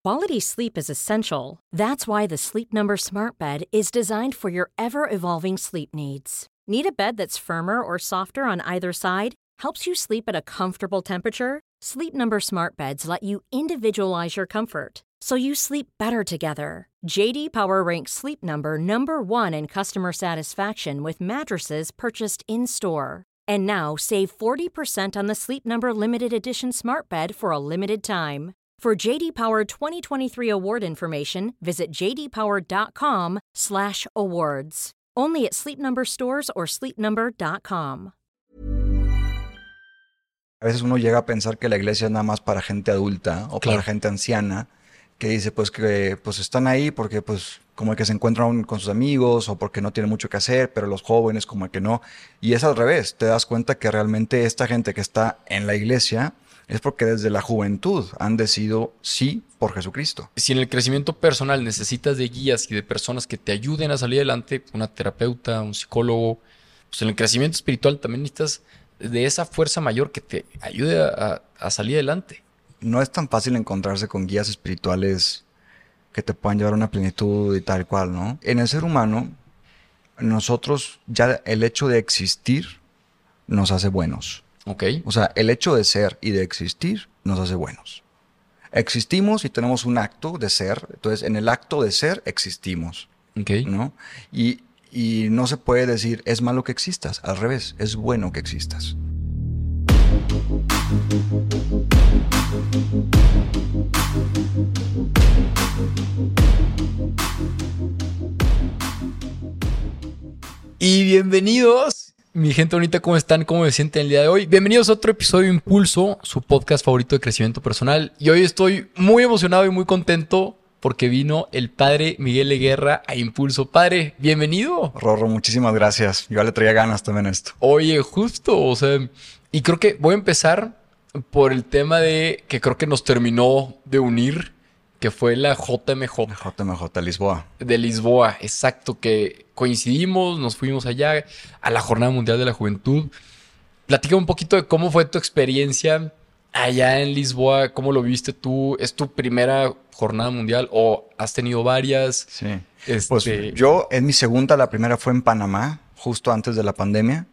Quality sleep is essential. That's why the Sleep Number Smart Bed is designed for your ever-evolving sleep needs. Need a bed that's firmer or softer on either side? Helps you sleep at a comfortable temperature? Sleep Number Smart Beds let you individualize your comfort, so you sleep better together. J.D. Power ranks Sleep Number number 1 in customer satisfaction with mattresses purchased in-store. And now, save 40% on the Sleep Number Limited Edition Smart Bed for a limited time. For J.D. Power 2023 award information, visit jdpower.com/awards. Only at Sleep Number stores or sleepnumber.com. A veces uno llega a pensar que la iglesia es nada más para gente adulta o para gente anciana, que dice pues que pues están ahí porque pues como que se encuentran con sus amigos o porque no tienen mucho que hacer, pero los jóvenes como que no. Y es al revés, te das cuenta que realmente esta gente que está en la iglesia es porque desde la juventud han decidido sí por Jesucristo. Si en el crecimiento personal necesitas de guías y de personas que te ayuden a salir adelante, una terapeuta, un psicólogo, pues en el crecimiento espiritual también necesitas de esa fuerza mayor que te ayude a salir adelante. No es tan fácil encontrarse con guías espirituales que te puedan llevar a una plenitud y tal cual, ¿no? En el ser humano, nosotros ya el hecho de existir nos hace buenos. Okay. O sea, el hecho de ser y de existir nos hace buenos. Existimos y tenemos un acto de ser. Entonces, en el acto de ser existimos. Okay. ¿No? Y no se puede decir es malo que existas. Al revés, es bueno que existas. Y bienvenidos, mi gente bonita, ¿cómo están? ¿Cómo me sienten el día de hoy? Bienvenidos a otro episodio de Impulso, su podcast favorito de crecimiento personal. Y hoy estoy muy emocionado y muy contento porque vino el padre Miguel Guerra a Impulso. Padre, bienvenido. Rorro, muchísimas gracias. Yo le traía ganas también a esto. Oye, justo, o sea, y creo que voy a empezar por el tema de que creo que nos terminó de unir, que fue la JMJ. JMJ, Lisboa. De Lisboa, exacto, que coincidimos, nos fuimos allá a la Jornada Mundial de la Juventud. Platícame un poquito de cómo fue tu experiencia allá en Lisboa, cómo lo viste tú. ¿Es tu primera jornada mundial o has tenido varias? Sí. Pues yo, en mi segunda, la primera fue en Panamá, justo antes de la pandemia.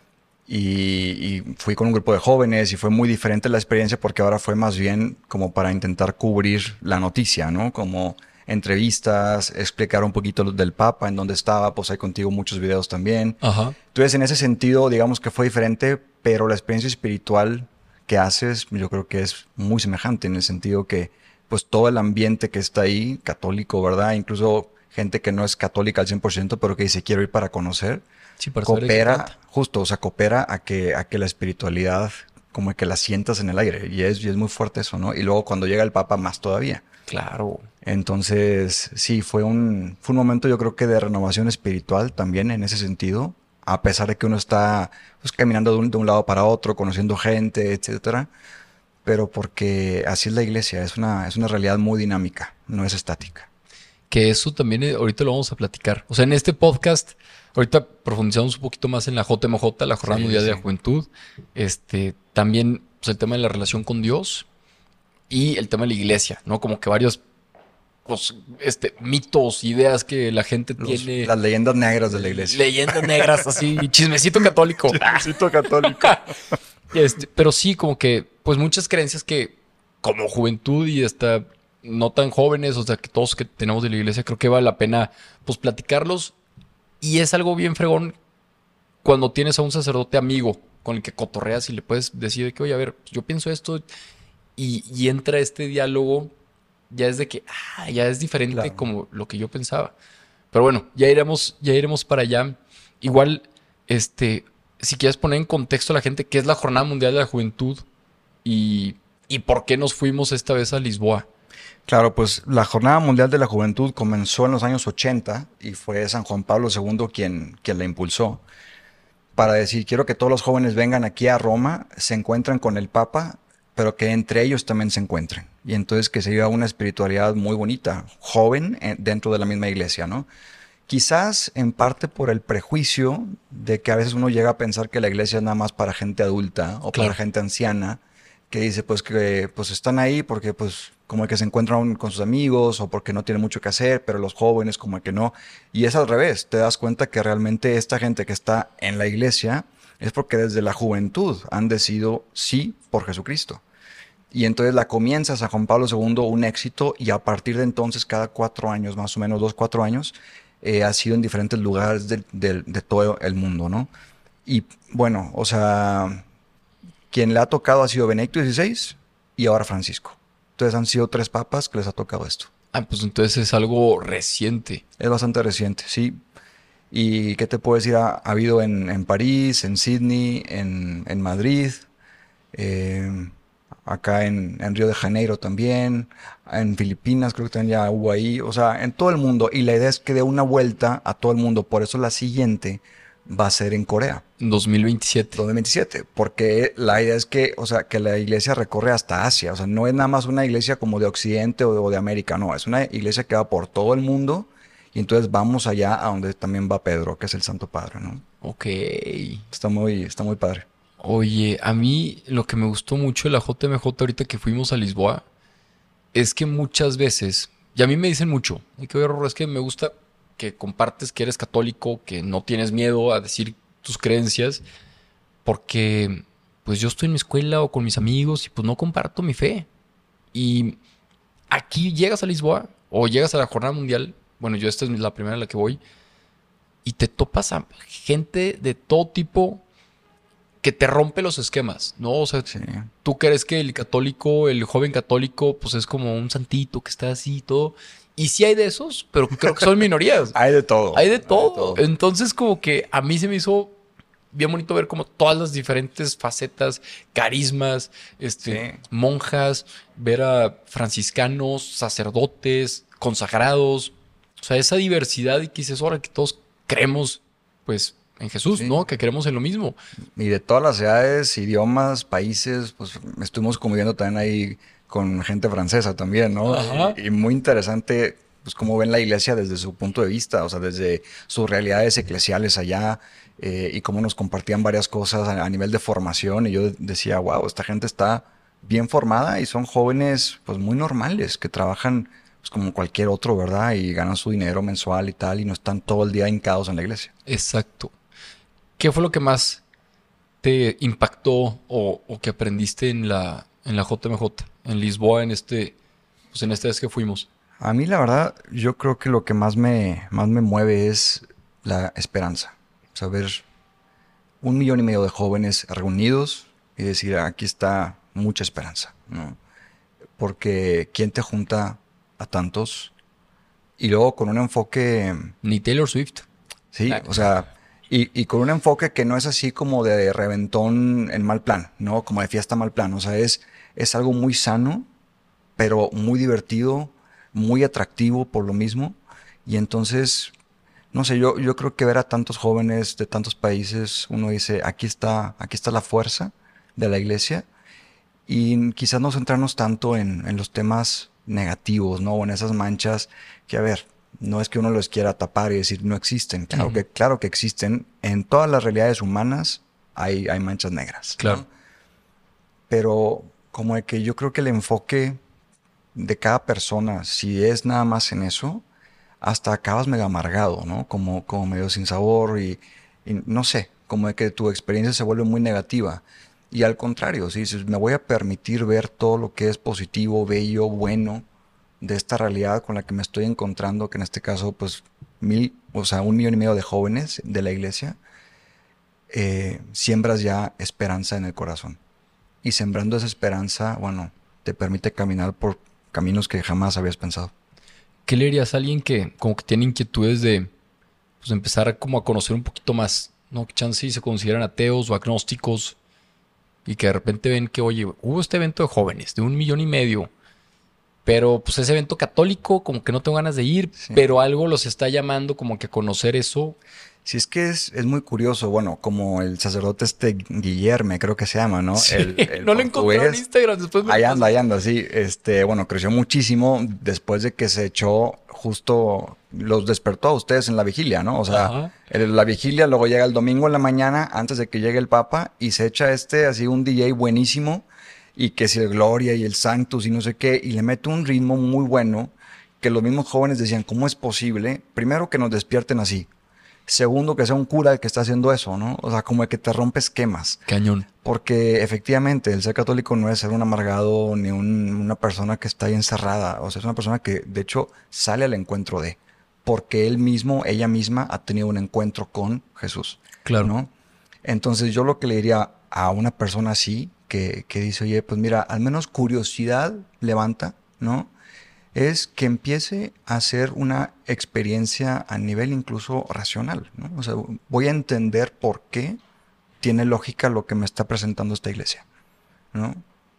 Y fui con un grupo de jóvenes y fue muy diferente la experiencia porque ahora fue más bien como para intentar cubrir la noticia, ¿no? Como entrevistas, explicar un poquito del Papa, en dónde estaba, pues hay contigo muchos videos también. Ajá. Entonces, en ese sentido, digamos que fue diferente, pero la experiencia espiritual que haces, yo creo que es muy semejante en el sentido que, pues todo el ambiente que está ahí, católico, ¿verdad? Incluso gente que no es católica al 100%, pero que dice quiero ir para conocer. Sí, para coopera, justo, o sea, coopera a que la espiritualidad como que la sientas en el aire. Y es muy fuerte eso, ¿no? Y luego cuando llega el Papa, más todavía. Claro. Entonces, sí, fue un momento yo creo que de renovación espiritual también en ese sentido. A pesar de que uno está pues, caminando de un lado para otro, conociendo gente, etcétera. Pero porque así es la iglesia, es una realidad muy dinámica, no es estática. Que eso también ahorita lo vamos a platicar. O sea, en este podcast, ahorita profundizamos un poquito más en la JMJ, la Jornada Mundial de la Juventud. También pues, el tema de la relación con Dios y el tema de la iglesia, ¿no? Como que varios pues, mitos, ideas que la gente tiene. Las leyendas negras de la iglesia. Leyendas negras, así, chismecito católico. Chismecito católico. Pero sí, como que, pues muchas creencias que como juventud y hasta no tan jóvenes, o sea, que todos que tenemos de la iglesia, creo que vale la pena, pues, platicarlos. Y es algo bien fregón cuando tienes a un sacerdote amigo con el que cotorreas y le puedes decir que, oye, a ver, pues yo pienso esto y entra este diálogo, ya es de que, ya es diferente claro. Como lo que yo pensaba. Pero bueno, ya iremos para allá. Igual, si quieres poner en contexto a la gente qué es la Jornada Mundial de la Juventud y por qué nos fuimos esta vez a Lisboa. Claro, pues la Jornada Mundial de la Juventud comenzó en los años 80 y fue San Juan Pablo II quien la impulsó para decir, quiero que todos los jóvenes vengan aquí a Roma, se encuentren con el Papa, pero que entre ellos también se encuentren. Y entonces que se viva una espiritualidad muy bonita, joven, dentro de la misma iglesia, ¿no? Quizás en parte por el prejuicio de que a veces uno llega a pensar que la iglesia es nada más para gente adulta o claro. Para gente anciana, que dice pues que pues están ahí porque pues como que se encuentran con sus amigos o porque no tienen mucho que hacer, pero los jóvenes como que no. Y es al revés, te das cuenta que realmente esta gente que está en la iglesia es porque desde la juventud han decidido sí por Jesucristo. Y entonces la comienza San Juan Pablo II un éxito y a partir de entonces cada 4 años, más o menos 2, 4 años, ha sido en diferentes lugares de todo el mundo, ¿no? Y bueno, o sea, quien le ha tocado ha sido Benedicto XVI y ahora Francisco. Entonces han sido 3 papas que les ha tocado esto. Ah, pues entonces es algo reciente. Es bastante reciente, sí. ¿Y qué te puedo decir? Ha habido en París, en Sydney, en Madrid, eh, acá en Río de Janeiro también, en Filipinas creo que también ya hubo ahí, o sea, en todo el mundo. Y la idea es que dé una vuelta a todo el mundo. Por eso la siguiente va a ser en Corea. 2027. 2027, porque la idea es que, o sea, que la iglesia recorre hasta Asia, o sea, no es nada más una iglesia como de Occidente o de América, no, es una iglesia que va por todo el mundo y entonces vamos allá a donde también va Pedro, que es el Santo Padre, ¿no? Ok. Está muy padre. Oye, a mí lo que me gustó mucho de la JMJ ahorita que fuimos a Lisboa es que muchas veces, y a mí me dicen mucho, y que es que me gusta que compartes que eres católico, que no tienes miedo a decir tus creencias, porque pues yo estoy en mi escuela o con mis amigos y pues no comparto mi fe. Y aquí llegas a Lisboa o llegas a la Jornada Mundial, bueno, yo esta es la primera en la que voy, y te topas a gente de todo tipo que te rompe los esquemas, ¿no? O sea, Sí. tú crees que el católico, el joven católico, pues es como un santito que está así y todo. Y sí hay de esos, pero creo que son minorías. Hay de todo. Hay de todo. Entonces, como que a mí se me hizo bien bonito ver como todas las diferentes facetas, carismas, Sí. monjas, ver a franciscanos, sacerdotes, consagrados. O sea, esa diversidad y que dices, ahora que todos creemos, pues, en Jesús, Sí. ¿no? Que creemos en lo mismo. Y de todas las edades, idiomas, países, pues estuvimos conviviendo también ahí con gente francesa también, ¿no? Ajá. Y muy interesante, pues cómo ven la iglesia desde su punto de vista, o sea, desde sus realidades eclesiales allá, y cómo nos compartían varias cosas a nivel de formación. Y yo decía, wow, esta gente está bien formada y son jóvenes, pues muy normales, que trabajan pues como cualquier otro, ¿verdad? Y ganan su dinero mensual y tal, y no están todo el día hincados en la iglesia. Exacto. ¿Qué fue lo que más te impactó o que aprendiste en la JMJ, en Lisboa, pues en esta vez que fuimos? A mí, la verdad, yo creo que lo que más me mueve es la esperanza. Saber 1,5 millones de jóvenes reunidos y decir, aquí está mucha esperanza, ¿no? Porque ¿quién te junta a tantos? Y luego con un enfoque, Ni Taylor Swift. sí, Ah. o sea, y con un enfoque que no es así como de reventón en mal plan, ¿no? Como de fiesta mal plan. O sea, es algo muy sano, pero muy divertido, muy atractivo por lo mismo. Y entonces, no sé, yo creo que ver a tantos jóvenes de tantos países, uno dice, aquí está la fuerza de la iglesia. Y quizás no centrarnos tanto en los temas negativos, ¿no? O en esas manchas que, a ver, no es que uno los quiera tapar y decir no existen. Claro que existen. En todas las realidades humanas hay manchas negras, ¿no? Claro. Pero como de que yo creo que el enfoque de cada persona, si es nada más en eso, hasta acabas mega amargado, ¿no? Como medio sin sabor y no sé, como de que tu experiencia se vuelve muy negativa. Y al contrario, si dices, me voy a permitir ver todo lo que es positivo, bello, bueno de esta realidad con la que me estoy encontrando, que en este caso, pues, 1,5 millones de jóvenes de la iglesia, siembras ya esperanza en el corazón. Y sembrando esa esperanza, bueno, te permite caminar por caminos que jamás habías pensado. ¿Qué le dirías a alguien que como que tiene inquietudes de pues, empezar como a conocer un poquito más, ¿no? Que chance y se consideran ateos o agnósticos y que de repente ven que, oye, hubo este evento de jóvenes de 1,5 millones, pero pues ese evento católico como que no tengo ganas de ir, Sí. pero algo los está llamando como que a conocer eso. Si es que es muy curioso, bueno, como el sacerdote Guillerme, creo que se llama, ¿no? Sí, El no lo encontré en portugués. Instagram, después me lo Ahí anda, sí. Bueno, creció muchísimo después de que se echó justo, los despertó a ustedes en la vigilia, ¿no? O sea, Ajá. la vigilia, luego llega el domingo en la mañana, antes de que llegue el Papa, y se echa así un DJ buenísimo. y que si el Gloria y el Sanctus y no sé qué, y le mete un ritmo muy bueno que los mismos jóvenes decían, ¿cómo es posible? Primero, que nos despierten así. Segundo, que sea un cura el que está haciendo eso, ¿no? O sea, como el que te rompe esquemas. Cañón. Porque efectivamente el ser católico no es ser un amargado ni una persona que está ahí encerrada. O sea, es una persona que de hecho sale al encuentro de. Porque él mismo, ella misma ha tenido un encuentro con Jesús. Claro. ¿No? Entonces yo lo que le diría a una persona así, que dice, oye, pues mira, al menos curiosidad levanta, ¿no? Es que empiece a hacer una experiencia a nivel incluso racional, ¿no? O sea, voy a entender por qué tiene lógica lo que me está presentando esta iglesia, ¿no?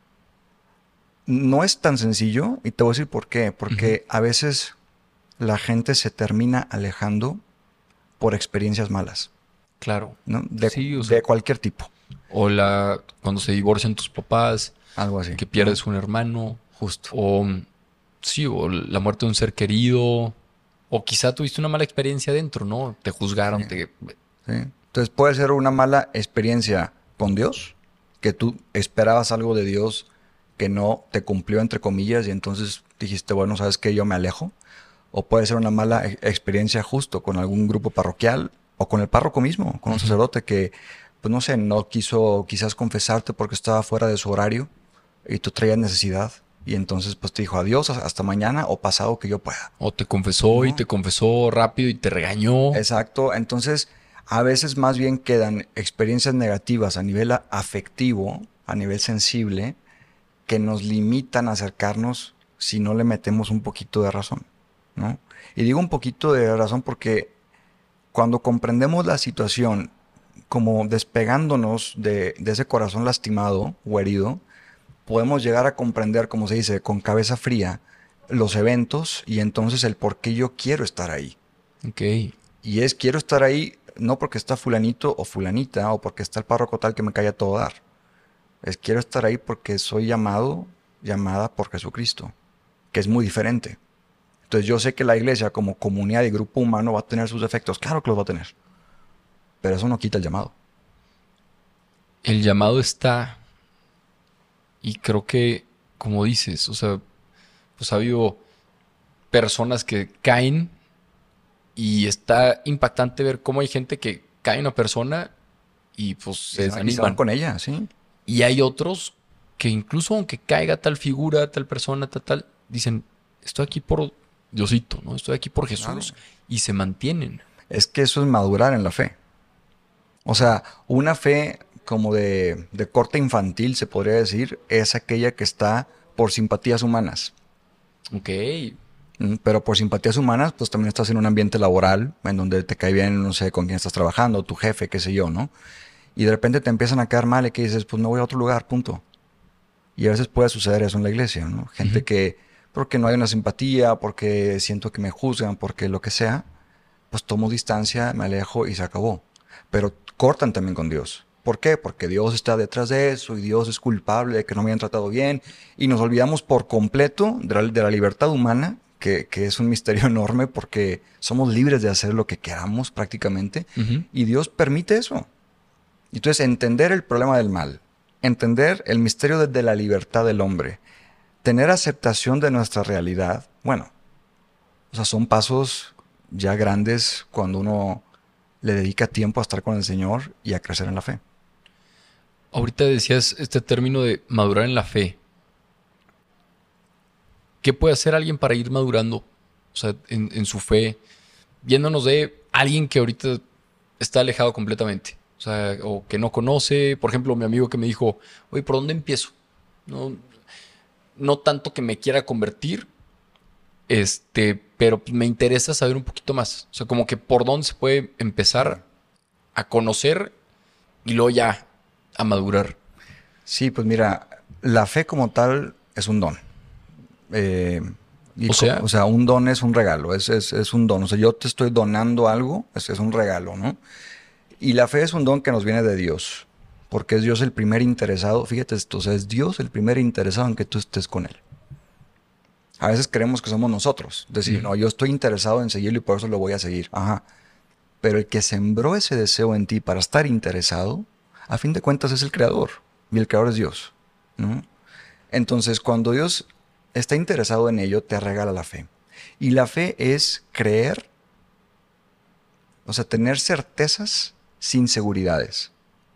No es tan sencillo, y te voy a decir por qué. Porque a veces la gente se termina alejando por experiencias malas, Claro. ¿no? Sí, o sea, De cualquier tipo. o cuando se divorcian tus papás, Algo así. que pierdes un hermano, Justo. o sí, o la muerte de un ser querido, o quizá tuviste una mala experiencia dentro, ¿no? Te juzgaron, Sí. te... ¿Sí? Entonces puede ser una mala experiencia con Dios, que tú esperabas algo de Dios que no te cumplió, entre comillas, y entonces dijiste, bueno, ¿sabes qué? Yo me alejo. O puede ser una mala experiencia justo con algún grupo parroquial o con el párroco mismo, con un sacerdote que, pues no sé, no quiso quizás confesarte porque estaba fuera de su horario y tú traías necesidad. Y entonces pues te dijo adiós, hasta mañana o pasado que yo pueda. O te confesó y No. te confesó rápido y te regañó. Exacto. Entonces, a veces más bien quedan experiencias negativas a nivel afectivo, a nivel sensible, que nos limitan a acercarnos si no le metemos un poquito de razón, ¿no? Y digo un poquito de razón porque cuando comprendemos la situación como despegándonos de ese corazón lastimado o herido, podemos llegar a comprender, como se dice, con cabeza fría, los eventos y entonces el por qué yo quiero estar ahí. Ok. Y quiero estar ahí no porque está fulanito o fulanita o porque está el párroco tal que me cae a todo dar. Quiero estar ahí porque soy llamada por Jesucristo, que es muy diferente. Entonces yo sé que la iglesia como comunidad y grupo humano va a tener sus defectos, claro que los va a tener, pero eso no quita el llamado. El llamado está, y creo que, como dices, o sea, pues ha habido personas que caen y está impactante ver cómo hay gente que cae una persona y pues se Y se van desaniman. con ella, ¿sí? Y hay otros que incluso aunque caiga tal figura, tal persona, tal, dicen, estoy aquí por Diosito, ¿no? Estoy aquí por Jesús. Claro. Y se mantienen. Es que eso es madurar en la fe. O sea, una fe como de corte infantil, se podría decir, es aquella que está por simpatías humanas. Ok. Pero por simpatías humanas, pues también estás en un ambiente laboral en donde te cae bien, no sé, con quién estás trabajando, tu jefe, qué sé yo, ¿no? Y de repente te empiezan a quedar mal y que dices, pues me voy a otro lugar, punto. Y a veces puede suceder eso en la iglesia, ¿no? Gente que, porque no hay una simpatía, porque siento que me juzgan, porque lo que sea, pues tomo distancia, me alejo y se acabó. Pero cortan también con Dios. ¿Por qué? Porque Dios está detrás de eso y Dios es culpable de que no me hayan tratado bien. Y nos olvidamos por completo de la libertad humana, que es un misterio enorme porque somos libres de hacer lo que queramos prácticamente. Y Dios permite eso. Entonces, entender el problema del mal, entender el misterio de la libertad del hombre, tener aceptación de nuestra realidad, bueno, o sea, son pasos ya grandes cuando uno le dedica tiempo a estar con el Señor y a crecer en la fe. Ahorita decías este término de madurar en la fe. ¿Qué puede hacer alguien para ir madurando? O sea, en su fe, viéndonos de alguien que ahorita está alejado completamente. O sea, o que no conoce. Por ejemplo, mi amigo que me dijo, oye, ¿por dónde empiezo? No tanto que me quiera convertir, pero me interesa saber un poquito más. O sea, como que por dónde se puede empezar a conocer y luego ya a madurar. Sí, pues mira, la fe como tal es un don. O sea, un don es un regalo, es un don. O sea, yo te estoy donando algo, es un regalo, ¿no? Y la fe es un don que nos viene de Dios, porque es Dios el primer interesado. Fíjate esto, o sea, es Dios el primer interesado en que tú estés con Él. A veces creemos que somos nosotros. Decir, no, yo estoy interesado en seguirlo y por eso lo voy a seguir. Ajá. Pero el que sembró ese deseo en ti para estar interesado, a fin de cuentas es el Creador. Y el Creador es Dios, ¿no? Entonces, cuando Dios está interesado en ello, te regala la fe. Y la fe es creer, o sea, tener certezas sin seguridades.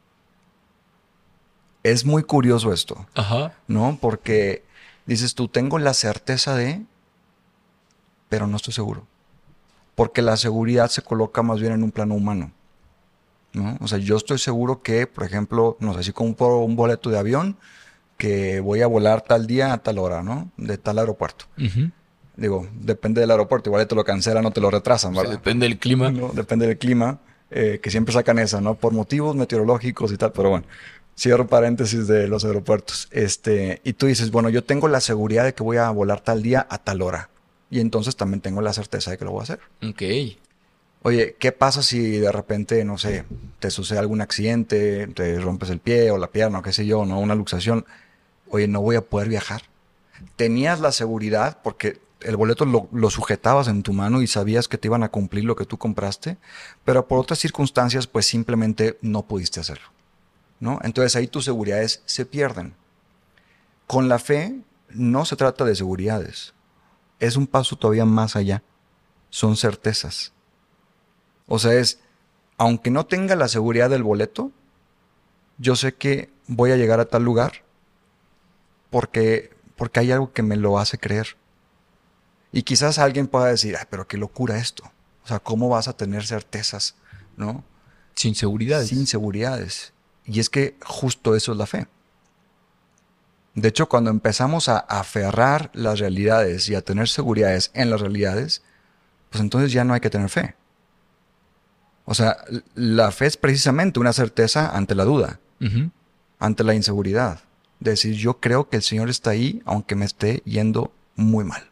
Es muy curioso esto, Ajá. ¿no? Porque dices tú, tengo la certeza de, pero no estoy seguro. Porque la seguridad se coloca más bien en un plano humano, ¿no? O sea, yo estoy seguro que, por ejemplo, no sé, si compro un boleto de avión, que voy a volar tal día a tal hora, ¿no? De tal aeropuerto. Ujú. Digo, depende del aeropuerto, igual te lo cancelan o te lo retrasan, Sí, ¿verdad? depende del clima. No, depende del clima, que siempre sacan esa, ¿no? Por motivos meteorológicos y tal, pero bueno, cierro paréntesis de los aeropuertos. Y tú dices, bueno, yo tengo la seguridad de que voy a volar tal día a tal hora. Y entonces también tengo la certeza de que lo voy a hacer. Ok. Oye, ¿qué pasa si de repente, no sé, te sucede algún accidente, te rompes el pie o la pierna o qué sé yo, ¿no? Una luxación. Oye, no voy a poder viajar. Tenías la seguridad porque el boleto lo sujetabas en tu mano y sabías que te iban a cumplir lo que tú compraste, pero por otras circunstancias, pues simplemente no pudiste hacerlo, ¿no? Entonces ahí tus seguridades se pierden. Con la fe no se trata de seguridades. Es un paso todavía más allá. Son certezas. O sea, aunque no tenga la seguridad del boleto, yo sé que voy a llegar a tal lugar porque hay algo que me lo hace creer. Y quizás alguien pueda decir, ay, pero qué locura esto. O sea, ¿cómo vas a tener certezas, no? Sin seguridades. Sin seguridades. Y es que justo eso es la fe. De hecho, cuando empezamos a aferrar las realidades y a tener seguridades en las realidades, pues entonces ya no hay que tener fe. O sea, la fe es precisamente una certeza ante la duda, Ujú. ante la inseguridad. De decir, yo creo que el Señor está ahí, aunque me esté yendo muy mal.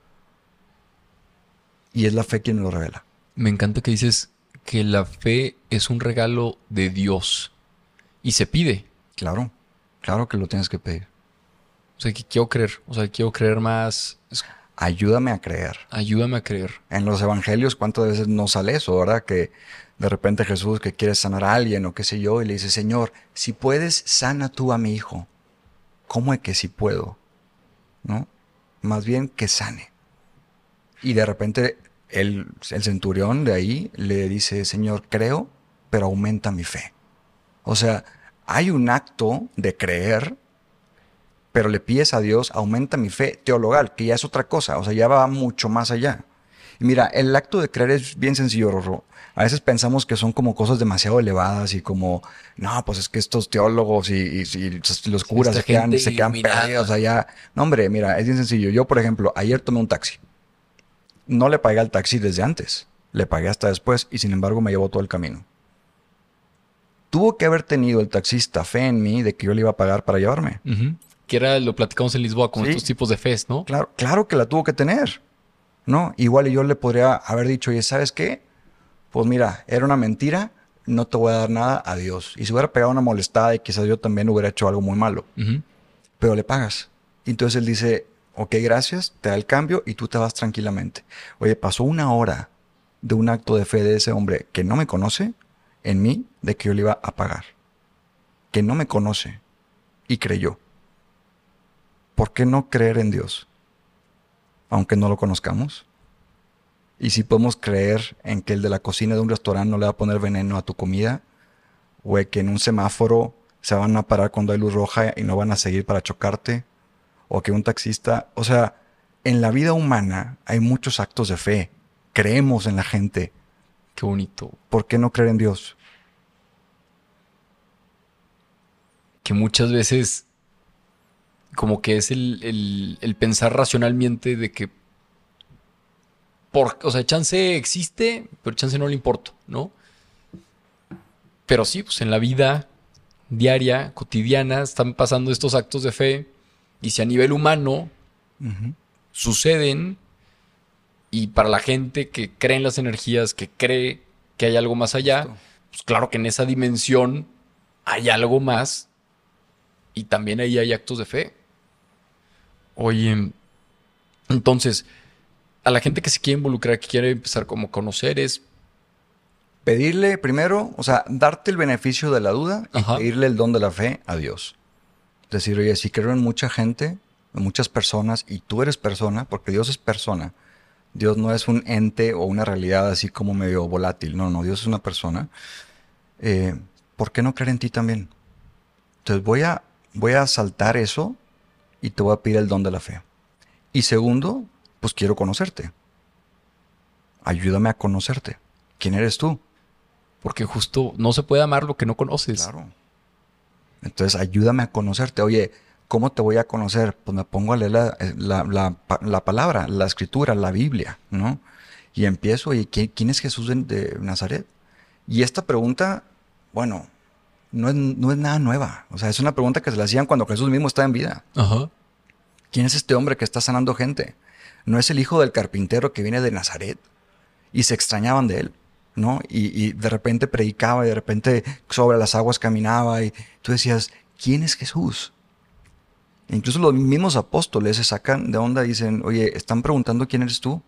Y es la fe quien lo revela. Me encanta que dices que la fe es un regalo de Dios y se pide. Claro, claro que lo tienes que pedir. O sea, que quiero creer. O sea, quiero creer más. Ayúdame a creer. Ayúdame a creer. En los evangelios, ¿cuántas veces no sale eso, verdad? Que de repente Jesús que quiere sanar a alguien o qué sé yo, y le dice, Señor, si puedes, sana tú a mi hijo. ¿Cómo es que si puedo? ¿No? Más bien que sane. Y de repente el centurión de ahí le dice, Señor, creo, pero aumenta mi fe. O sea, hay un acto de creer, pero le pides a Dios, aumenta mi fe teologal, que ya es otra cosa, o sea, ya va mucho más allá. Y mira, el acto de creer es bien sencillo, Rorro. A veces pensamos que son como cosas demasiado elevadas y como, no, pues es que estos teólogos y los curas Esta se quedan iluminada. perdidos allá. No, hombre, mira, es bien sencillo. Yo, por ejemplo, ayer tomé un taxi. No le pagué al taxi desde antes. Le pagué hasta después y sin embargo me llevó todo el camino. Tuvo que haber tenido el taxista fe en mí de que yo le iba a pagar para llevarme. Ujú. Que era, lo platicamos en Lisboa con Sí. estos tipos de fes, ¿no? Claro, claro que la tuvo que tener, ¿no? Igual y yo le podría haber dicho, oye, ¿sabes qué? Pues mira, era una mentira, no te voy a dar nada, adiós. Y si hubiera pegado una molestada y quizás yo también hubiera hecho algo muy malo, Ujú. pero le pagas. Y entonces él dice, ok, gracias, te da el cambio y tú te vas tranquilamente. Oye, pasó una hora de un acto de fe de ese hombre que no me conoce en mí de que yo le iba a pagar. Que no me conoce y creyó. ¿Por qué no creer en Dios? Aunque no lo conozcamos. Y si podemos creer en que el de la cocina de un restaurante no le va a poner veneno a tu comida, o que en un semáforo se van a parar cuando hay luz roja y no van a seguir para chocarte, o que un taxista, o sea, en la vida humana hay muchos actos de fe. Creemos en la gente. Qué bonito. ¿Por qué no creer en Dios? Que muchas veces como que es el pensar racionalmente de que o sea, chance existe, pero chance no le importa, ¿no? Pero sí, pues en la vida diaria, cotidiana, están pasando estos actos de fe y si a nivel humano suceden y para la gente que cree en las energías, que cree que hay algo más allá, pues claro que en esa dimensión hay algo más y también ahí hay actos de fe. Oye, entonces, a la gente que se quiere involucrar, que quiere empezar como a conocer es... Pedirle primero, o sea, darte el beneficio de la duda y Ajá. pedirle el don de la fe a Dios. Decir, oye, sí creo en mucha gente, en muchas personas, y tú eres persona, porque Dios es persona. Dios no es un ente o una realidad así como medio volátil. No, no, Dios es una persona. ¿Por qué no creer en ti también? Entonces voy a saltar eso y te voy a pedir el don de la fe. Y segundo, pues quiero conocerte. Ayúdame a conocerte. ¿Quién eres tú? Porque justo no se puede amar lo que no conoces. Claro. Entonces ayúdame a conocerte. Oye, ¿cómo te voy a conocer? Pues me pongo a leer la palabra, la escritura, la Biblia, ¿no? Y empiezo, oye, ¿quién es Jesús de Nazaret? Y esta pregunta, bueno, no es nada nueva. O sea, es una pregunta que se la hacían cuando Jesús mismo estaba en vida. Ajá. ¿Quién es este hombre que está sanando gente? ¿No es el hijo del carpintero que viene de Nazaret? Y se extrañaban de él, ¿no? Y de repente predicaba y de repente sobre las aguas caminaba y tú decías, ¿quién es Jesús? E incluso los mismos apóstoles se sacan de onda y dicen, oye, están preguntando quién eres tú.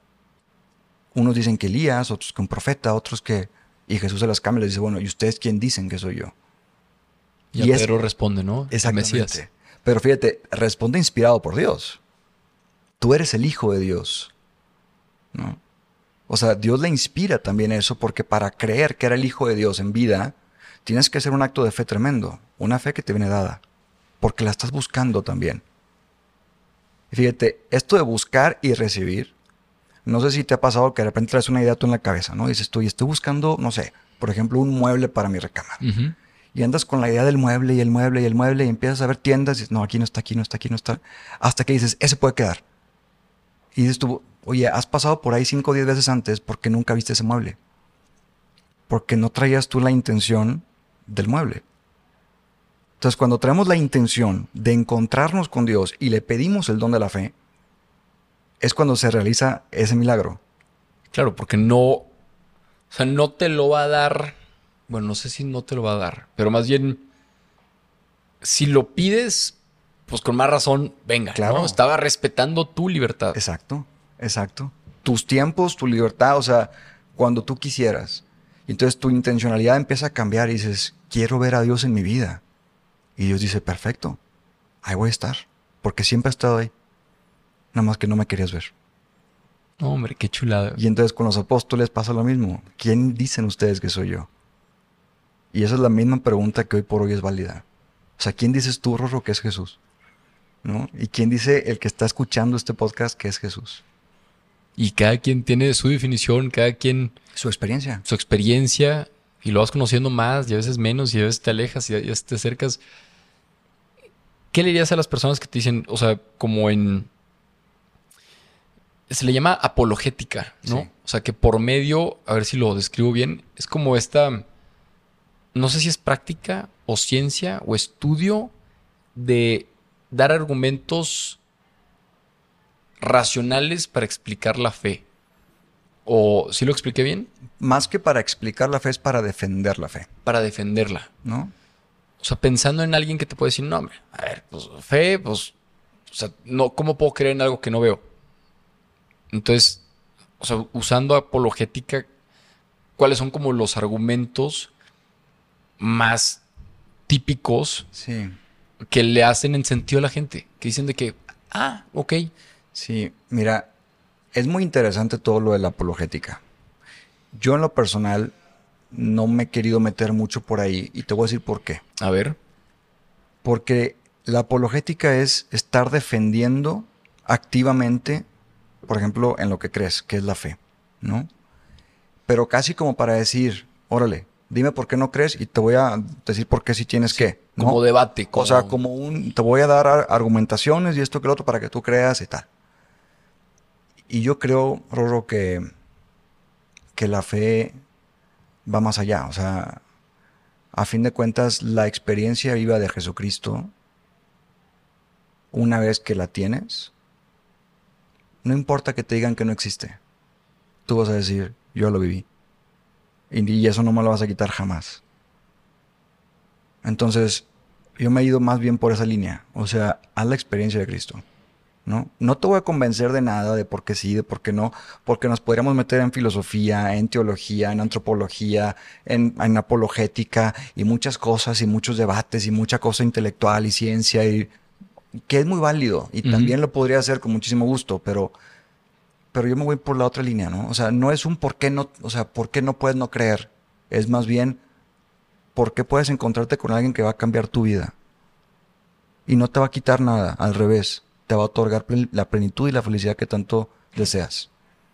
Unos dicen que Elías, otros que un profeta, otros que... Y Jesús se las cambia y les dice, bueno, ¿y ustedes quién dicen que soy yo? Y Pedro responde, ¿no? Exactamente. El Mesías. Pero fíjate, responde inspirado por Dios. Tú eres el hijo de Dios, ¿no? O sea, Dios le inspira también eso porque para creer que era el hijo de Dios en vida, tienes que hacer un acto de fe tremendo. Una fe que te viene dada. Porque la estás buscando también. Y fíjate, esto de buscar y recibir, no sé si te ha pasado que de repente traes una idea tú en la cabeza, ¿no? Dices tú, y estoy buscando, no sé, por ejemplo, un mueble para mi recámara. Uh-huh. Y andas con la idea del mueble y el mueble y el mueble y empiezas a ver tiendas y dices, no, aquí no está, aquí no está, aquí no está. Hasta que dices, ese puede quedar. Y dices tú, oye, has pasado por ahí 5 o 10 veces antes porque nunca viste ese mueble. Porque no traías tú la intención del mueble. Entonces, cuando traemos la intención de encontrarnos con Dios y le pedimos el don de la fe, es cuando se realiza ese milagro. Claro, porque no... O sea, no te lo va a dar... Bueno, no sé si no te lo va a dar, pero más bien, si lo pides, pues con más razón, venga, Claro. ¿no? Estaba respetando tu libertad. Exacto, exacto. Tus tiempos, tu libertad, o sea, cuando tú quisieras. Y entonces tu intencionalidad empieza a cambiar y dices, quiero ver a Dios en mi vida. Y Dios dice, perfecto, ahí voy a estar, porque siempre he estado ahí. Nada más que no me querías ver. No, hombre, qué chulada. Y entonces con los apóstoles pasa lo mismo. ¿Quién dicen ustedes que soy yo? Y esa es la misma pregunta que hoy por hoy es válida. O sea, ¿quién dices tú, Rorro, que es Jesús? ¿No? ¿Y quién dice el que está escuchando este podcast que es Jesús? Y cada quien tiene su definición, cada quien Su experiencia. su experiencia, y lo vas conociendo más, y a veces menos, y a veces te alejas, y a veces te acercas. ¿Qué le dirías a las personas que te dicen, o sea, como en... Se le llama apologética, ¿no? Sí. O sea, que por medio, a ver si lo describo bien, es como esta... No sé si es práctica o ciencia o estudio de dar argumentos racionales para explicar la fe. ¿O sí lo expliqué bien? Más que para explicar la fe, es para defender la fe, Para defenderla. ¿no? O sea, pensando en alguien que te puede decir, no, hombre, a ver, pues fe, pues, o sea, no, ¿cómo puedo creer en algo que no veo? Entonces, o sea, usando apologética, ¿cuáles son como los argumentos más típicos Sí. que le hacen en sentido a la gente? Que dicen de que, ok. Sí, mira, es muy interesante todo lo de la apologética. Yo en lo personal no me he querido meter mucho por ahí y te voy a decir por qué. A ver. Porque la apologética es estar defendiendo activamente, por ejemplo, en lo que crees, que es la fe, ¿no? Pero casi como para decir, órale, dime por qué no crees y te voy a decir por qué sí tienes que, ¿no? Como debate. O sea, te voy a dar argumentaciones y esto que lo otro para que tú creas y tal. Y yo creo, Rorro, que la fe va más allá. O sea, a fin de cuentas, la experiencia viva de Jesucristo, una vez que la tienes, no importa que te digan que no existe. Tú vas a decir, yo lo viví. Y eso no me lo vas a quitar jamás. Entonces, yo me he ido más bien por esa línea. O sea, haz la experiencia de Cristo. ¿no? No te voy a convencer de nada, de por qué sí, de por qué no, porque nos podríamos meter en filosofía, en teología, en antropología, en apologética y muchas cosas y muchos debates y mucha cosa intelectual y ciencia y que es muy válido y también lo podría hacer con muchísimo gusto, pero yo me voy por la otra línea, ¿no? O sea, no es un por qué no, o sea, por qué no puedes no creer, es más bien por qué puedes encontrarte con alguien que va a cambiar tu vida y no te va a quitar nada, al revés, te va a otorgar la plenitud y la felicidad que tanto deseas.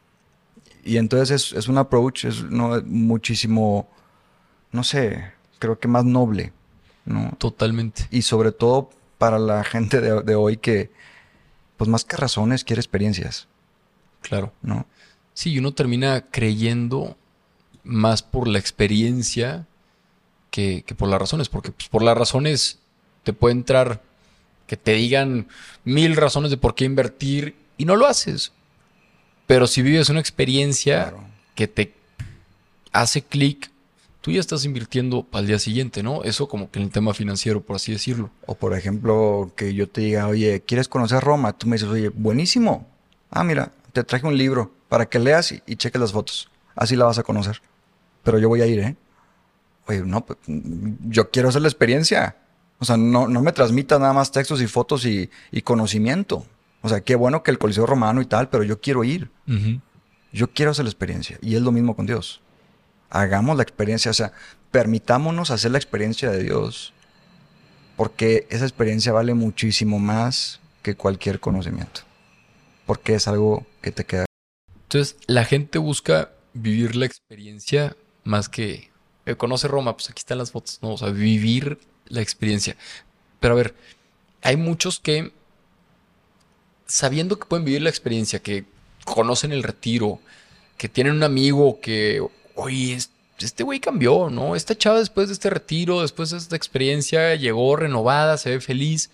Y entonces es un approach, no, muchísimo, no sé, creo que más noble, ¿no? Totalmente. Y sobre todo para la gente de hoy que, pues más que razones, quiere experiencias, Claro. ¿no? Sí, y uno termina creyendo más por la experiencia que por las razones, porque pues, por las razones te puede entrar que te digan 1000 razones de por qué invertir y no lo haces. Pero si vives una experiencia Claro. que te hace clic, tú ya estás invirtiendo para el día siguiente, ¿no? Eso como que en el tema financiero, por así decirlo. O por ejemplo, que yo te diga, oye, ¿quieres conocer Roma? Tú me dices, oye, buenísimo. Ah, mira, te traje un libro para que leas y cheques las fotos. Así la vas a conocer. Pero yo voy a ir, ¿eh? Oye, no, pues, yo quiero hacer la experiencia. O sea, no me transmitas nada más textos y fotos y conocimiento. O sea, qué bueno que el Coliseo Romano y tal, pero yo quiero ir. Ujú. Yo quiero hacer la experiencia. Y es lo mismo con Dios. Hagamos la experiencia, o sea, permitámonos hacer la experiencia de Dios, porque esa experiencia vale muchísimo más que cualquier conocimiento, porque es algo que te queda. Entonces, la gente busca vivir la experiencia más que conoce Roma, pues aquí están las fotos, ¿no? O sea, vivir la experiencia. Pero a ver, hay muchos que, sabiendo que pueden vivir la experiencia, que conocen el retiro, que tienen un amigo que, oye, este güey cambió, ¿no? Esta chava después de este retiro, después de esta experiencia, llegó renovada, se ve feliz,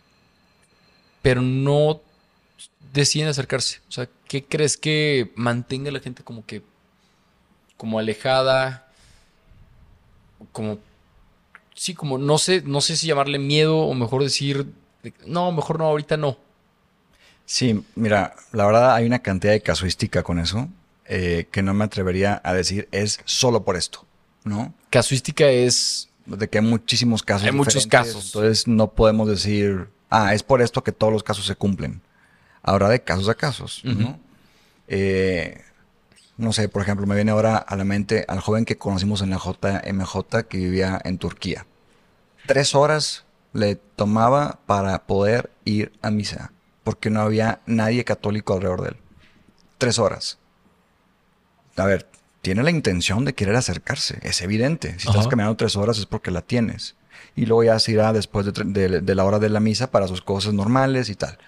pero no deciden acercarse. O sea, ¿qué crees que mantenga a la gente como que, como alejada, como, sí, como no sé si llamarle miedo o mejor decir, no, mejor no, ahorita no. Sí, mira, la verdad hay una cantidad de casuística con eso que no me atrevería a decir es solo por esto, ¿no? Casuística es, De que hay muchísimos casos hay muchos diferentes, casos. entonces no podemos decir, es por esto que todos los casos se cumplen. Habrá de casos a casos, ¿no? Eh, no sé, por ejemplo, me viene ahora a la mente al joven que conocimos en la JMJ que vivía en Turquía. 3 horas le tomaba para poder ir a misa, porque no había nadie católico alrededor de él. 3 horas. A ver, tiene la intención de querer acercarse, es evidente. Si estás Ajá. caminando 3 horas es porque la tienes. Y luego ya se irá después de la hora de la misa para sus cosas normales y tal.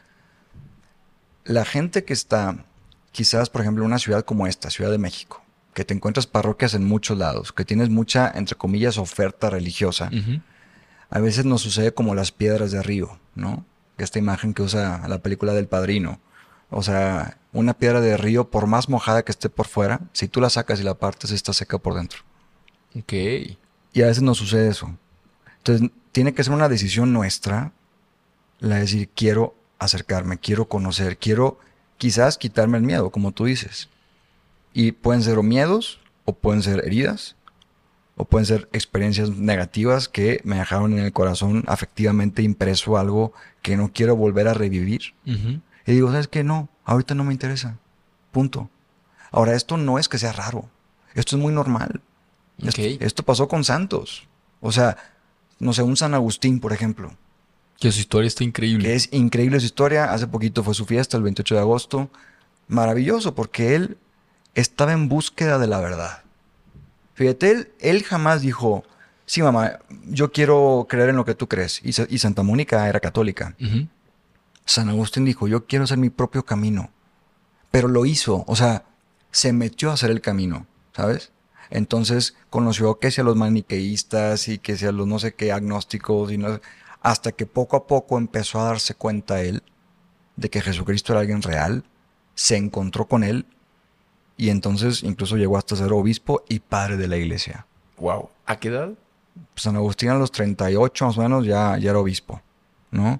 La gente que está, quizás, por ejemplo, en una ciudad como esta, Ciudad de México, que te encuentras parroquias en muchos lados, que tienes mucha, entre comillas, oferta religiosa, Ujú. a veces nos sucede como las piedras de río, ¿no? Esta imagen que usa la película del Padrino. O sea, una piedra de río, por más mojada que esté por fuera, si tú la sacas y la partes, está seca por dentro. Ok. Y a veces nos sucede eso. Entonces, tiene que ser una decisión nuestra, la de decir, quiero acercarme, quiero conocer, quiero quizás quitarme el miedo, como tú dices. Y pueden ser o miedos, o pueden ser heridas, o pueden ser experiencias negativas que me dejaron en el corazón afectivamente impreso algo que no quiero volver a revivir. Ujú. Y digo, ¿sabes qué? No, ahorita no me interesa. Punto. Ahora, esto no es que sea raro. Esto es muy normal. Ok. Esto pasó con santos. O sea, no sé, un San Agustín, por ejemplo, Que su historia está increíble. que es increíble su historia. Hace poquito fue su fiesta, el 28 de agosto. Maravilloso, porque él estaba en búsqueda de la verdad. Fíjate, él jamás dijo, sí, mamá, yo quiero creer en lo que tú crees. Y Santa Mónica era católica. Ujú. San Agustín dijo, yo quiero hacer mi propio camino. Pero lo hizo, o sea, se metió a hacer el camino, ¿sabes? Entonces conoció que sea los maniqueístas y que sea los no sé qué agnósticos, y no, hasta que poco a poco empezó a darse cuenta él de que Jesucristo era alguien real, se encontró con él y entonces incluso llegó hasta ser obispo y padre de la iglesia. Wow. ¿A qué edad? San Agustín a los 38 más o menos ya era obispo, ¿no?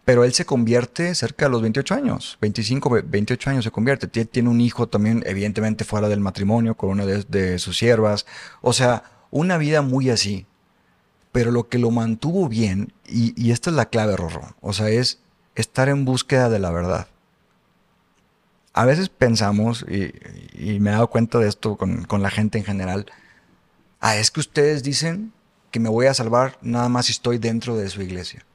Pero él se convierte cerca de los 28 años, 25, 28 años se convierte. Tiene un hijo también, evidentemente fuera del matrimonio, con una de sus siervas. O sea, una vida muy así. Pero lo que lo mantuvo bien, y esta es la clave, Rorro, o sea, es estar en búsqueda de la verdad. A veces pensamos, y me he dado cuenta de esto con la gente en general, es que ustedes dicen que me voy a salvar nada más si estoy dentro de su iglesia.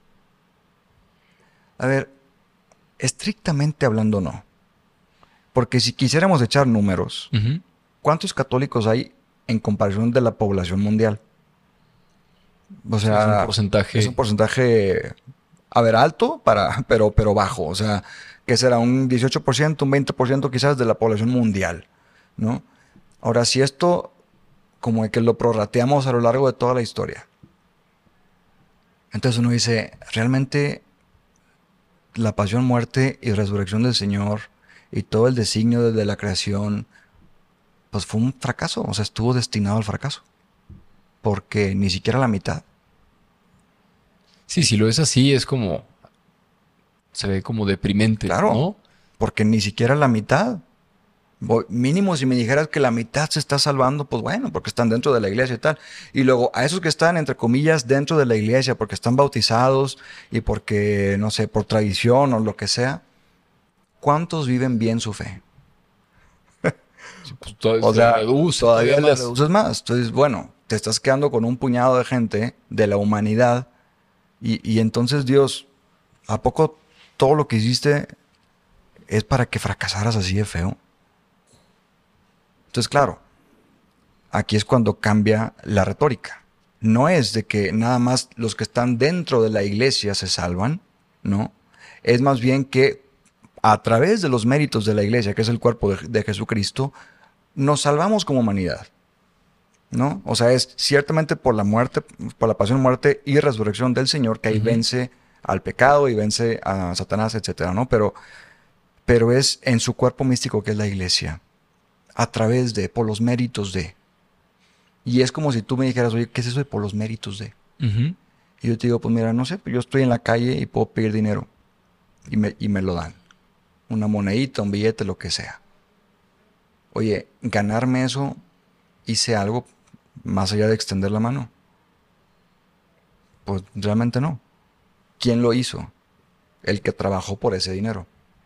A ver, estrictamente hablando no. Porque si quisiéramos echar números, ¿cuántos católicos hay en comparación de la población mundial? O sea, es un porcentaje. Es un porcentaje, a ver, alto, pero bajo. O sea, que será un 18%, un 20% quizás de la población mundial, ¿no? Ahora, si esto como que lo prorrateamos a lo largo de toda la historia, entonces uno dice, realmente la pasión, muerte y resurrección del Señor y todo el designio desde la creación, pues fue un fracaso, o sea, estuvo destinado al fracaso. Porque ni siquiera la mitad. Sí, si lo es así, es como... Se ve como deprimente, claro, ¿no? Porque ni siquiera la mitad. Mínimo si me dijeras que la mitad se está salvando, pues bueno, porque están dentro de la iglesia y tal. Y luego a esos que están, entre comillas, dentro de la iglesia, porque están bautizados y porque, no sé, por tradición o lo que sea, ¿cuántos viven bien su fe? Sí, pues, o sea, todavía le más. reduces más. Entonces, bueno, te estás quedando con un puñado de gente de la humanidad y entonces Dios, ¿a poco todo lo que hiciste es para que fracasaras así de feo? Entonces, claro, aquí es cuando cambia la retórica. No es de que nada más los que están dentro de la iglesia se salvan, ¿no? Es más bien que a través de los méritos de la iglesia, que es el cuerpo de Jesucristo, nos salvamos como humanidad, ¿no? O sea, es ciertamente por la muerte, por la pasión, muerte y resurrección del Señor que ahí vence al pecado y vence a Satanás, etcétera, ¿no? Pero es en su cuerpo místico que es la iglesia, a través de, por los méritos de. Y es como si tú me dijeras, oye, ¿qué es eso de por los méritos de? Y yo te digo, pues mira, no sé, pues yo estoy en la calle y puedo pedir dinero y me lo dan. Una monedita, un billete, lo que sea. Oye, ganarme eso, hice algo más allá de extender la mano. Pues realmente no. ¿Quién lo hizo? El que trabajó por ese dinero.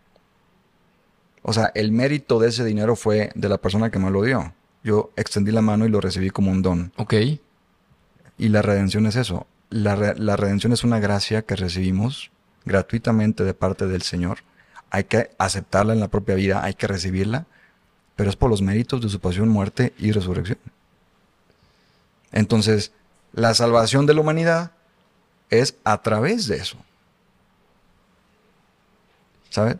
O sea, el mérito de ese dinero fue de la persona que me lo dio. Yo extendí la mano y lo recibí como un don. Ok. Y la redención es eso. La redención es una gracia que recibimos gratuitamente de parte del Señor. Hay que aceptarla en la propia vida, hay que recibirla, pero es por los méritos de su pasión, muerte y resurrección. Entonces, la salvación de la humanidad es a través de eso. ¿Sabes?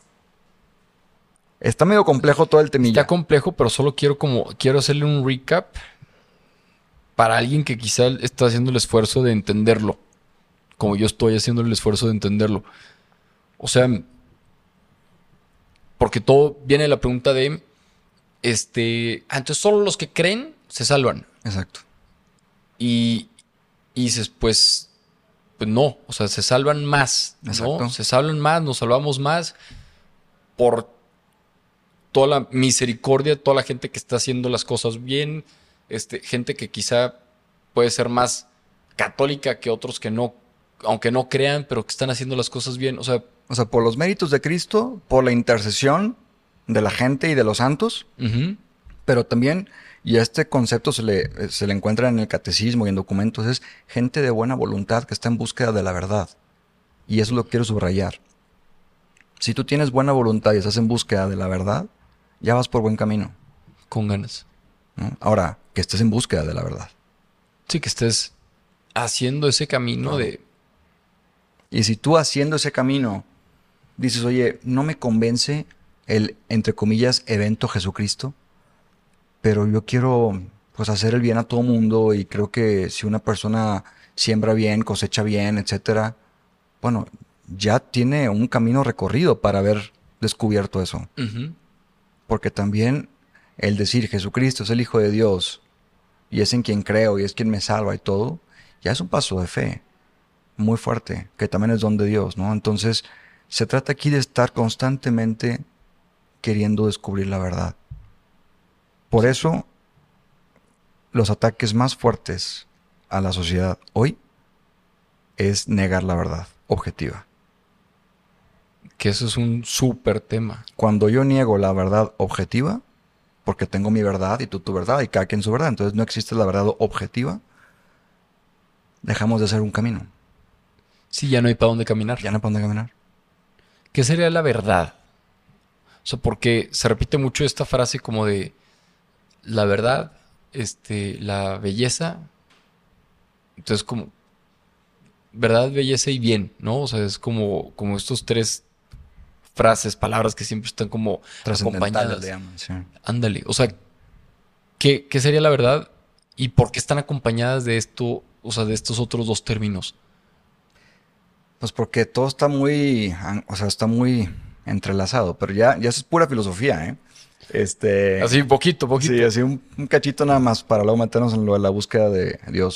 Está medio complejo todo el temilla. Está complejo, pero solo quiero hacerle un recap para alguien que quizá está haciendo el esfuerzo de entenderlo, como yo estoy haciendo el esfuerzo de entenderlo. O sea, porque todo viene de la pregunta de, entonces solo los que creen se salvan. Exacto. Y dices, pues no, o sea, se salvan más, ¿no? Exacto. Se salvan más, nos salvamos más por toda la misericordia, toda la gente que está haciendo las cosas bien, gente que quizá puede ser más católica que otros que no, aunque no crean, pero que están haciendo las cosas bien. O sea, por los méritos de Cristo, por la intercesión de la gente y de los santos, pero también, y este concepto se le encuentra en el catecismo y en documentos, es gente de buena voluntad que está en búsqueda de la verdad. Y eso lo quiero subrayar. Si tú tienes buena voluntad y estás en búsqueda de la verdad, ya vas por buen camino. Con ganas. ¿No? Ahora, que estés en búsqueda de la verdad. Sí, que estés haciendo ese camino de... Y si tú haciendo ese camino dices, oye, no me convence el, entre comillas, evento Jesucristo, pero yo quiero pues hacer el bien a todo mundo y creo que si una persona siembra bien, cosecha bien, etcétera, bueno, ya tiene un camino recorrido para haber descubierto eso. Porque también el decir Jesucristo es el Hijo de Dios y es en quien creo y es quien me salva y todo, ya es un paso de fe. muy fuerte, que también es don de Dios, ¿no? Entonces, se trata aquí de estar constantemente queriendo descubrir la verdad. Por eso, los ataques más fuertes a la sociedad hoy es negar la verdad objetiva. Que eso es un súper tema. Cuando yo niego la verdad objetiva, porque tengo mi verdad y tú tu verdad y cada quien su verdad, entonces no existe la verdad objetiva, dejamos de hacer un camino. Sí, ya no hay para dónde caminar. Ya no hay para dónde caminar. ¿Qué sería la verdad? O sea, porque se repite mucho esta frase como de la verdad, la belleza. Entonces, como verdad, belleza y bien, ¿no? O sea, es como estos tres frases, palabras que siempre están como Trascendentales, acompañadas. le llaman, sí. Ándale. O sea, ¿qué sería la verdad? ¿Y por qué están acompañadas de esto, o sea, de estos otros dos términos? Pues porque todo está muy, o sea, está muy entrelazado, pero ya eso es pura filosofía, ¿eh? Así, poquito. Sí, así un cachito nada más para luego meternos en lo de la búsqueda de Dios.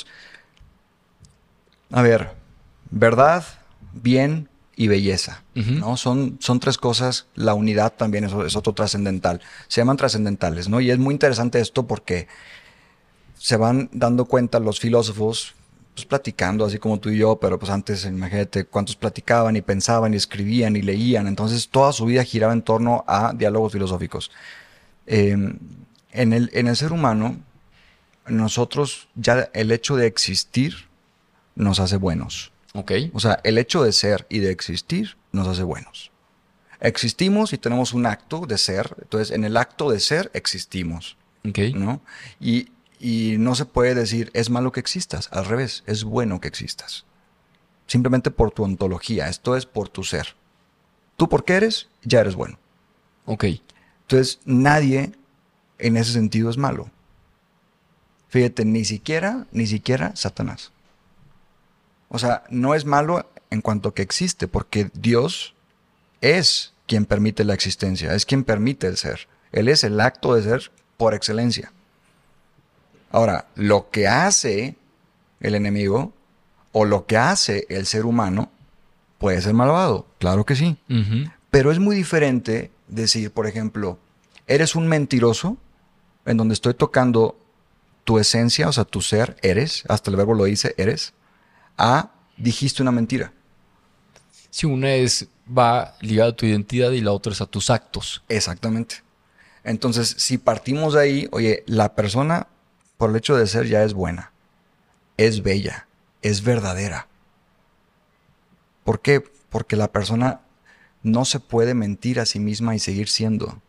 A ver, verdad, bien y belleza, Ujú. ¿no? Son tres cosas. La unidad también es otro trascendental. Se llaman trascendentales, ¿no? Y es muy interesante esto porque se van dando cuenta los filósofos, pues platicando, así como tú y yo, pero pues antes, imagínate cuántos platicaban y pensaban y escribían y leían. Entonces toda su vida giraba en torno a diálogos filosóficos. En el ser humano, nosotros ya el hecho de existir nos hace buenos. Ok. O sea, el hecho de ser y de existir nos hace buenos. Existimos y tenemos un acto de ser. Entonces, en el acto de ser existimos, Ok. ¿no? Y no se puede decir es malo que existas. Al revés, es bueno que existas. Simplemente por tu ontología. Esto es por tu ser. Tú porque eres, ya eres bueno. Ok. Entonces, nadie en ese sentido es malo. Fíjate, ni siquiera Satanás. O sea, no es malo en cuanto que existe, porque Dios es quien permite la existencia, es quien permite el ser. Él es el acto de ser por excelencia. Ahora, lo que hace el enemigo o lo que hace el ser humano puede ser malvado, claro que sí. Ujú. Pero es muy diferente decir, por ejemplo, eres un mentiroso, en donde estoy tocando tu esencia, o sea, tu ser, eres, hasta el verbo lo dice, eres, a dijiste una mentira. Si una va ligada a tu identidad y la otra es a tus actos. Exactamente. Entonces, si partimos de ahí, oye, la persona, por el hecho de ser, ya es buena, es bella, es verdadera. ¿Por qué? Porque la persona no se puede mentir a sí misma y seguir siendo.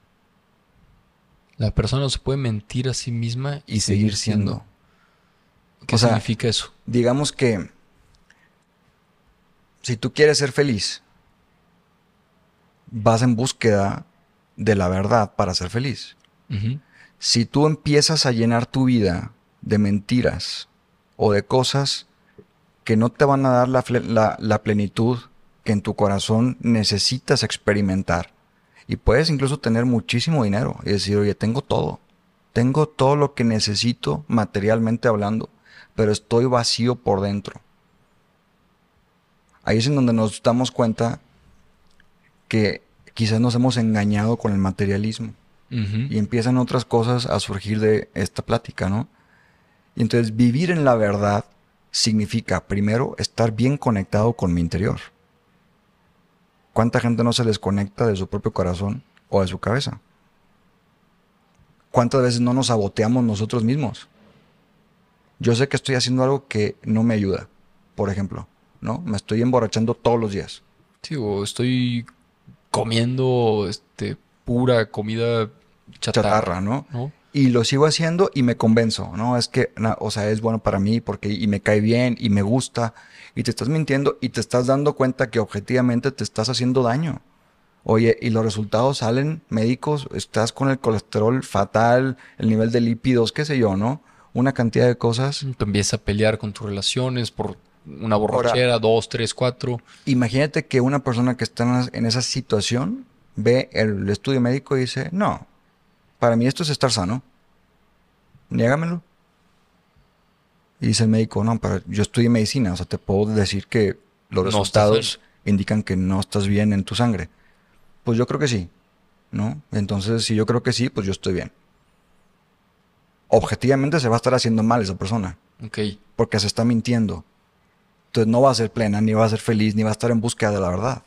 La persona no se puede mentir a sí misma y seguir siendo. ¿Qué O sea, significa eso? digamos que si tú quieres ser feliz, vas en búsqueda de la verdad para ser feliz. Ujú. Si tú empiezas a llenar tu vida de mentiras o de cosas que no te van a dar la plenitud que en tu corazón necesitas experimentar, y puedes incluso tener muchísimo dinero y decir, oye, tengo todo lo que necesito materialmente hablando, pero estoy vacío por dentro. Ahí es en donde nos damos cuenta que quizás nos hemos engañado con el materialismo. Ujú. Y empiezan otras cosas a surgir de esta plática, ¿no? Y entonces vivir en la verdad significa, primero, estar bien conectado con mi interior. ¿Cuánta gente no se desconecta de su propio corazón o de su cabeza? ¿Cuántas veces no nos saboteamos nosotros mismos? Yo sé que estoy haciendo algo que no me ayuda, por ejemplo, ¿no? Me estoy emborrachando todos los días. Sí, o estoy comiendo pura comida Chatarra, ¿no? ¿no? Y lo sigo haciendo y me convenzo, ¿no? Es que, o sea, es bueno para mí porque y me cae bien y me gusta. Y te estás mintiendo y te estás dando cuenta que objetivamente te estás haciendo daño. Oye, y los resultados salen médicos, estás con el colesterol fatal, el nivel de lípidos, qué sé yo, ¿no? Una cantidad de cosas. Te empiezas a pelear con tus relaciones por una Ahora, borrachera, 2, 3, 4. imagínate que una persona que está en esa situación ve el estudio médico y dice, no, para mí esto es estar sano. Niégamelo. Y dice el médico, no, pero yo estudié medicina, o sea, te puedo decir que los No resultados indican que no estás bien en tu sangre. Pues yo creo que sí, ¿no? Entonces, si yo creo que sí, pues yo estoy bien. Objetivamente se va a estar haciendo mal esa persona, Ok. porque se está mintiendo. Entonces no va a ser plena, ni va a ser feliz, ni va a estar en búsqueda de la verdad.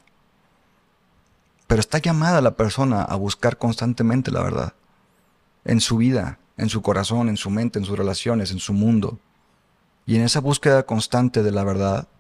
Pero está llamada la persona a buscar constantemente la verdad. En su vida, en su corazón, en su mente, en sus relaciones, en su mundo. Y en esa búsqueda constante de la verdad,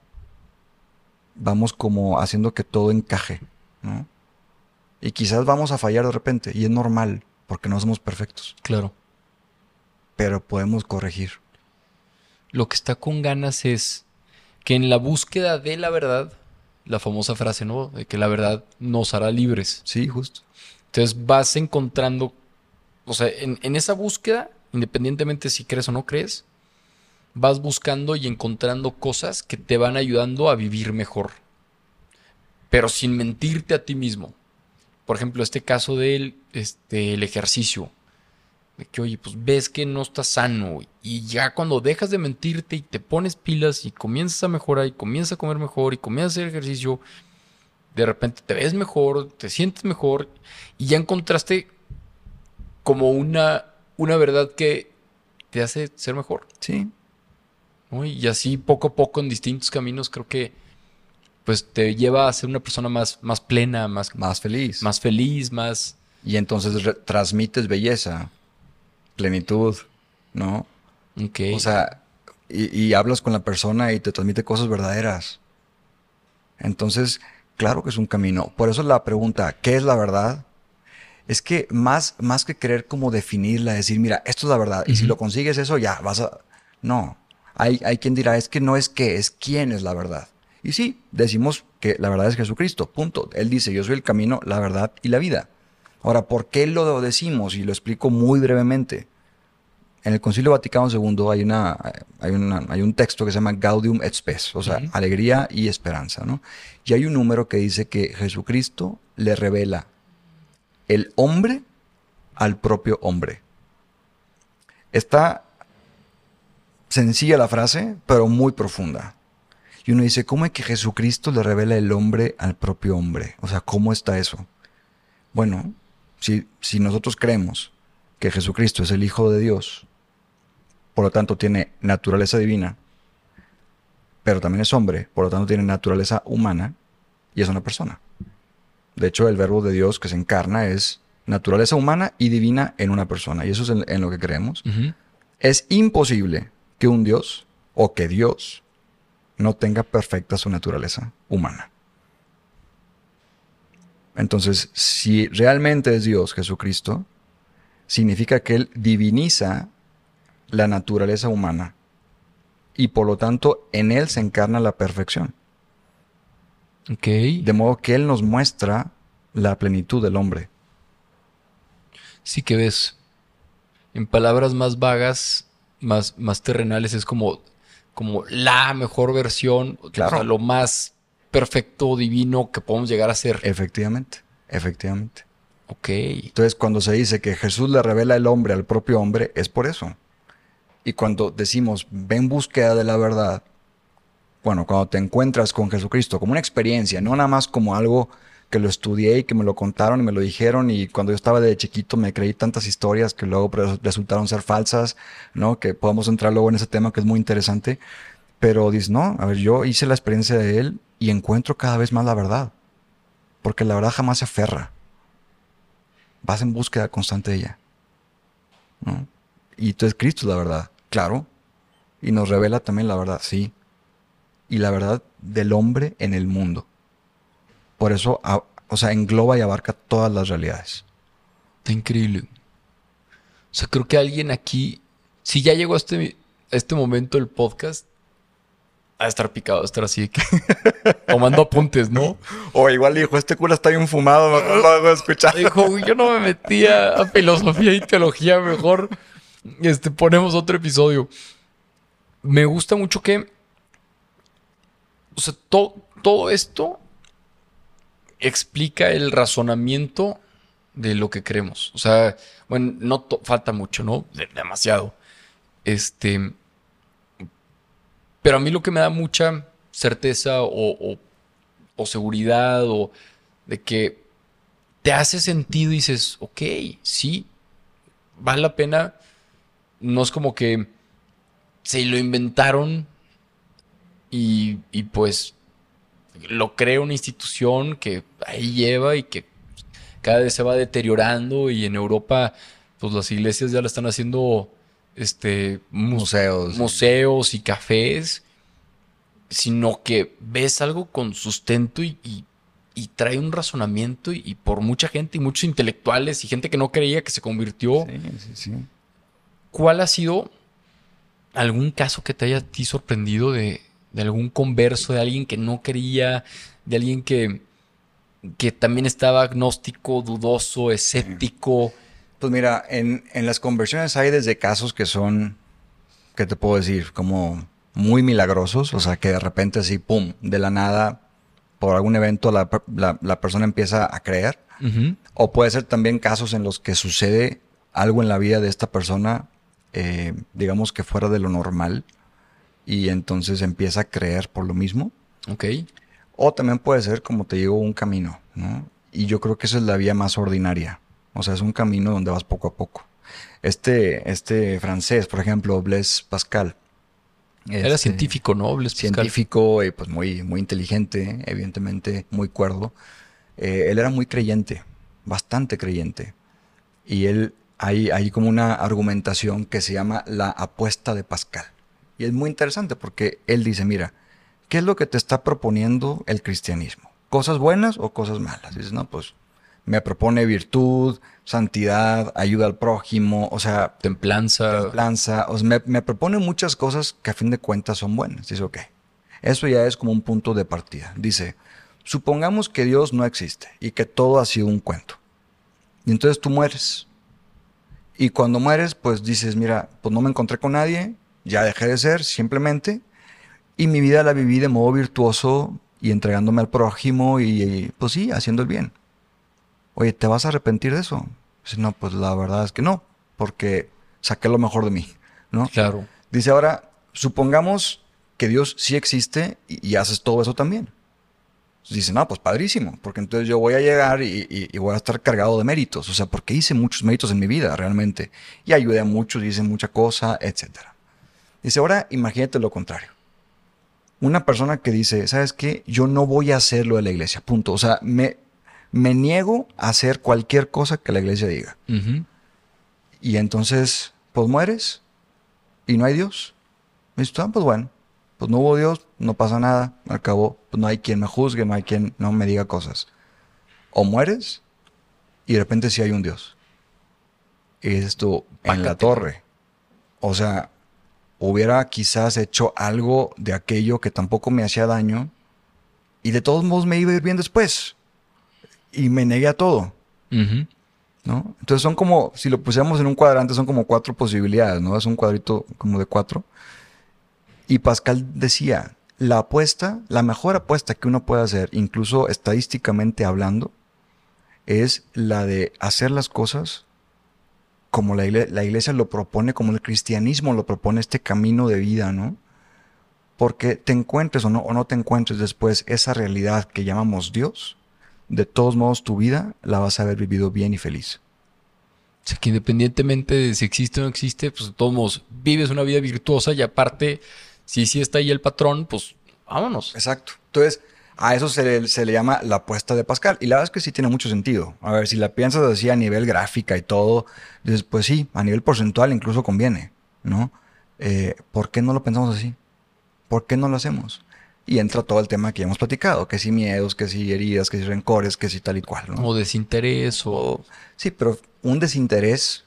vamos como haciendo que todo encaje, ¿no? Y quizás vamos a fallar de repente, y es normal, porque no somos perfectos. Claro. Pero podemos corregir. Lo que está con ganas es que en la búsqueda de la verdad, la famosa frase, ¿no? De que la verdad nos hará libres. Sí, justo. Entonces vas encontrando, o sea, en esa búsqueda, independientemente si crees o no crees, vas buscando y encontrando cosas que te van ayudando a vivir mejor, pero sin mentirte a ti mismo. Por ejemplo, este caso del el ejercicio. De que, oye, pues ves que no estás sano. Y ya cuando dejas de mentirte y te pones pilas y comienzas a mejorar y comienzas a comer mejor y comienzas a hacer ejercicio, de repente te ves mejor, te sientes mejor y ya encontraste como una verdad que te hace ser mejor, Sí. ¿no? Y así poco a poco en distintos caminos creo que pues te lleva a ser una persona más plena, Más feliz. más feliz, más... Y entonces transmites belleza, plenitud, ¿no? Ok. O sea, y hablas con la persona y te transmite cosas verdaderas. Entonces, claro que es un camino. Por eso la pregunta, ¿qué es la verdad? Es que más que querer como definirla, decir, mira, esto es la verdad. Y si lo consigues eso, ya vas a... No. Hay quien dirá, es que no es qué, es quién es la verdad. Y sí, decimos que la verdad es Jesucristo, punto. Él dice, yo soy el camino, la verdad y la vida. Ahora, ¿por qué lo decimos? Y lo explico muy brevemente. En el Concilio Vaticano II hay un texto que se llama Gaudium et Spes, o sea, alegría y esperanza, ¿no? Y hay un número que dice que Jesucristo le revela el hombre al propio hombre. Está sencilla la frase, pero muy profunda. Y uno dice, ¿cómo es que Jesucristo le revela el hombre al propio hombre? O sea, ¿cómo está eso? Bueno, si nosotros creemos que Jesucristo es el Hijo de Dios, por lo tanto tiene naturaleza divina, pero también es hombre, por lo tanto tiene naturaleza humana y es una persona. De hecho, el verbo de Dios que se encarna es naturaleza humana y divina en una persona. Y eso es en lo que creemos. Es imposible que un Dios o que Dios no tenga perfecta su naturaleza humana. Entonces, si realmente es Dios Jesucristo, significa que Él diviniza la naturaleza humana y por lo tanto en Él se encarna la perfección. Ok. De modo que Él nos muestra la plenitud del hombre. Sí que ves. En palabras más vagas, más terrenales, es como la mejor versión, Claro. o sea, lo más perfecto, divino que podemos llegar a ser. Efectivamente, efectivamente. Ok. Entonces, cuando se dice que Jesús le revela el hombre al propio hombre, es por eso. Y cuando decimos, ven en búsqueda de la verdad, bueno, cuando te encuentras con Jesucristo como una experiencia, no nada más como algo que lo estudié y que me lo contaron y me lo dijeron y cuando yo estaba de chiquito me creí tantas historias que luego resultaron ser falsas, ¿no? Que podemos entrar luego en ese tema que es muy interesante. Pero dices, no, a ver, yo hice la experiencia de él y encuentro cada vez más la verdad. Porque la verdad jamás se aferra. Vas en búsqueda constante de ella, ¿no? Y entonces Cristo es la verdad, claro. Y nos revela también la verdad, sí. Y la verdad del hombre en el mundo. Por eso, o sea, engloba y abarca todas las realidades. Está increíble. O sea, creo que alguien aquí, si ya llegó a este momento del podcast, a estar picado, a estar así de que tomando apuntes, ¿no? O igual dijo, este cura está bien fumado, mejor lo hago escuchar. Dijo, yo no me metía a filosofía y teología, mejor ponemos otro episodio. Me gusta mucho que, o sea, todo esto explica el razonamiento de lo que creemos. O sea, bueno, no falta mucho, ¿no? Demasiado. Pero a mí lo que me da mucha certeza o seguridad o de que te hace sentido y dices, ok, sí, vale la pena. No es como que se lo inventaron y pues lo crea una institución que ahí lleva y que cada vez se va deteriorando y en Europa pues las iglesias ya la están haciendo Museos. museos y cafés, sino que ves algo con sustento y trae un razonamiento y por mucha gente y muchos intelectuales y gente que no creía que se convirtió. Sí. ¿Cuál ha sido algún caso que te haya a ti sorprendido de algún converso, de alguien que no creía, de alguien que también estaba agnóstico, dudoso, escéptico? Pues mira, en las conversiones hay desde casos que son, ¿qué te puedo decir? Como muy milagrosos, o sea, que de repente así, pum, de la nada, por algún evento la persona empieza a creer. Ujú. O puede ser también casos en los que sucede algo en la vida de esta persona, digamos que fuera de lo normal, y entonces empieza a creer por lo mismo. Ok. O también puede ser, como te digo, un camino, ¿no? Y yo creo que esa es la vía más ordinaria. O sea, es un camino donde vas poco a poco. Este francés, por ejemplo, Blaise Pascal. Era científico, ¿no? Blaise Pascal. Científico y pues muy, muy inteligente, evidentemente muy cuerdo. Él era muy creyente, bastante creyente. Y hay como una argumentación que se llama la apuesta de Pascal. Y es muy interesante porque él dice, mira, ¿qué es lo que te está proponiendo el cristianismo? ¿Cosas buenas o cosas malas? Dices, no, pues me propone virtud, santidad, ayuda al prójimo, o sea, Templanza. o sea, me propone muchas cosas que a fin de cuentas son buenas. Dice, ok, eso ya es como un punto de partida. Dice, supongamos que Dios no existe y que todo ha sido un cuento. Y entonces tú mueres. Y cuando mueres, pues dices, mira, pues no me encontré con nadie, ya dejé de ser, simplemente. Y mi vida la viví de modo virtuoso y entregándome al prójimo y pues sí, haciendo el bien. Oye, ¿te vas a arrepentir de eso? Dice, no, pues la verdad es que no, porque saqué lo mejor de mí, ¿no? Claro. Dice ahora, supongamos que Dios sí existe y haces todo eso también. Dice, no, pues padrísimo, porque entonces yo voy a llegar y voy a estar cargado de méritos. O sea, porque hice muchos méritos en mi vida, realmente. Y ayudé a muchos, hice mucha cosa, etc. Dice, ahora imagínate lo contrario. Una persona que dice, ¿sabes qué? Yo no voy a hacer lo de la iglesia, punto. O sea, me niego a hacer cualquier cosa que la iglesia diga. Ujú. Y entonces, pues mueres y no hay Dios. Y dices, pues bueno, pues no hubo Dios, no pasa nada, al cabo, pues no hay quien me juzgue, no hay quien no me diga cosas. O mueres y de repente sí hay un Dios. Y dices tú, en la Pácate. torre. O sea, hubiera quizás hecho algo de aquello que tampoco me hacía daño y de todos modos me iba a ir bien después. Y me negué a todo, Ujú. ¿no? Entonces son como, si lo pusiéramos en un cuadrante, son como 4 posibilidades, ¿no? Es un cuadrito como de 4. Y Pascal decía, la apuesta, la mejor apuesta que uno puede hacer, incluso estadísticamente hablando, es la de hacer las cosas como la iglesia lo propone, como el cristianismo lo propone, este camino de vida, ¿no? Porque te encuentres o no te encuentres después esa realidad que llamamos Dios, de todos modos tu vida la vas a haber vivido bien y feliz. O sea, que independientemente de si existe o no existe, pues de todos modos vives una vida virtuosa y aparte, si sí está ahí el patrón, pues vámonos. Exacto. Entonces, a eso se le llama la apuesta de Pascal. Y la verdad es que sí tiene mucho sentido. A ver, si la piensas así a nivel gráfica y todo, dices, pues sí, a nivel porcentual incluso conviene, ¿no? ¿Por qué no lo pensamos así? ¿Por qué no lo hacemos? Y entra todo el tema que ya hemos platicado, que si miedos, que si heridas, que si rencores, que si tal y cual, ¿no? O desinterés o... Sí, pero un desinterés...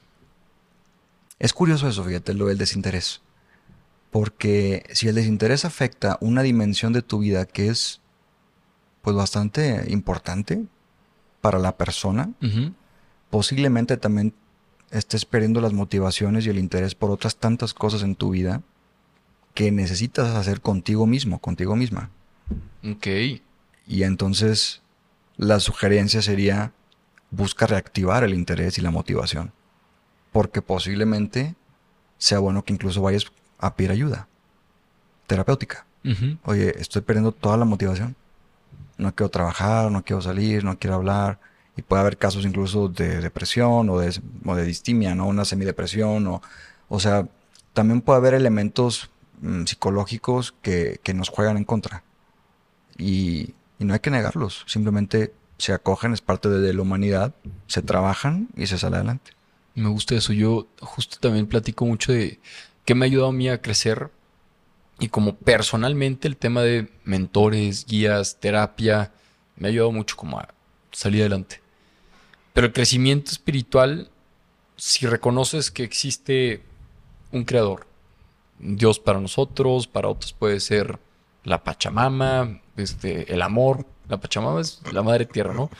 Es curioso eso, fíjate, lo del desinterés. Porque si el desinterés afecta una dimensión de tu vida que es pues bastante importante para la persona, Ujú. posiblemente también estés perdiendo las motivaciones y el interés por otras tantas cosas en tu vida que necesitas hacer contigo mismo, contigo misma. Ok. Y entonces la sugerencia sería busca reactivar el interés y la motivación. Porque posiblemente sea bueno que incluso vayas a pedir ayuda. terapéutica. Ujú. Oye, estoy perdiendo toda la motivación. No quiero trabajar, no quiero salir, no quiero hablar. Y puede haber casos incluso de depresión o de distimia, ¿no? Una semidepresión. O sea, también puede haber elementos psicológicos que nos juegan en contra. Y no hay que negarlos. Simplemente se acogen, es parte de la humanidad, se trabajan y se sale adelante. Me gusta eso. Yo justo también platico mucho de qué me ha ayudado a mí a crecer. Y como personalmente el tema de mentores, guías, terapia, me ha ayudado mucho como a salir adelante. Pero el crecimiento espiritual, si reconoces que existe un creador, un Dios para nosotros, para otros puede ser la Pachamama, el amor. La Pachamama es la madre tierra, ¿no?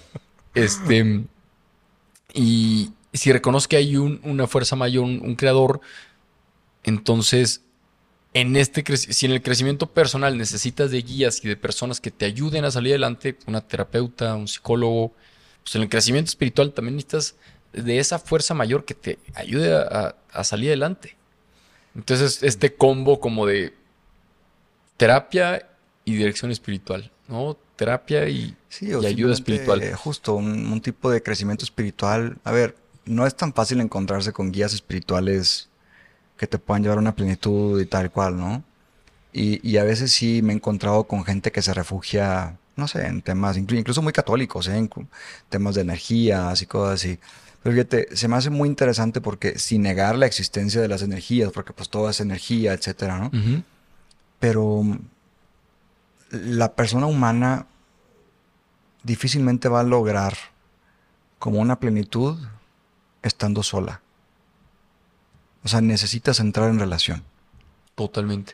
Y si reconoces que hay una fuerza mayor, un creador, entonces si en el crecimiento personal necesitas de guías y de personas que te ayuden a salir adelante, una terapeuta, un psicólogo, pues en el crecimiento espiritual también necesitas de esa fuerza mayor que te ayude a salir adelante. Entonces, este combo como de terapia y dirección espiritual, ¿no? Terapia Sí, y ayuda espiritual. Justo, un tipo de crecimiento espiritual. A ver, no es tan fácil encontrarse con guías espirituales que te puedan llevar a una plenitud y tal cual, ¿no? Y a veces sí me he encontrado con gente que se refugia, no sé, en temas incluso muy católicos, ¿eh? En temas de energías y cosas así. Pero fíjate, se me hace muy interesante porque sin negar la existencia de las energías, porque pues todo es energía, etcétera, ¿no? Ujú. Pero la persona humana difícilmente va a lograr como una plenitud estando sola. O sea, necesitas entrar en relación. Totalmente.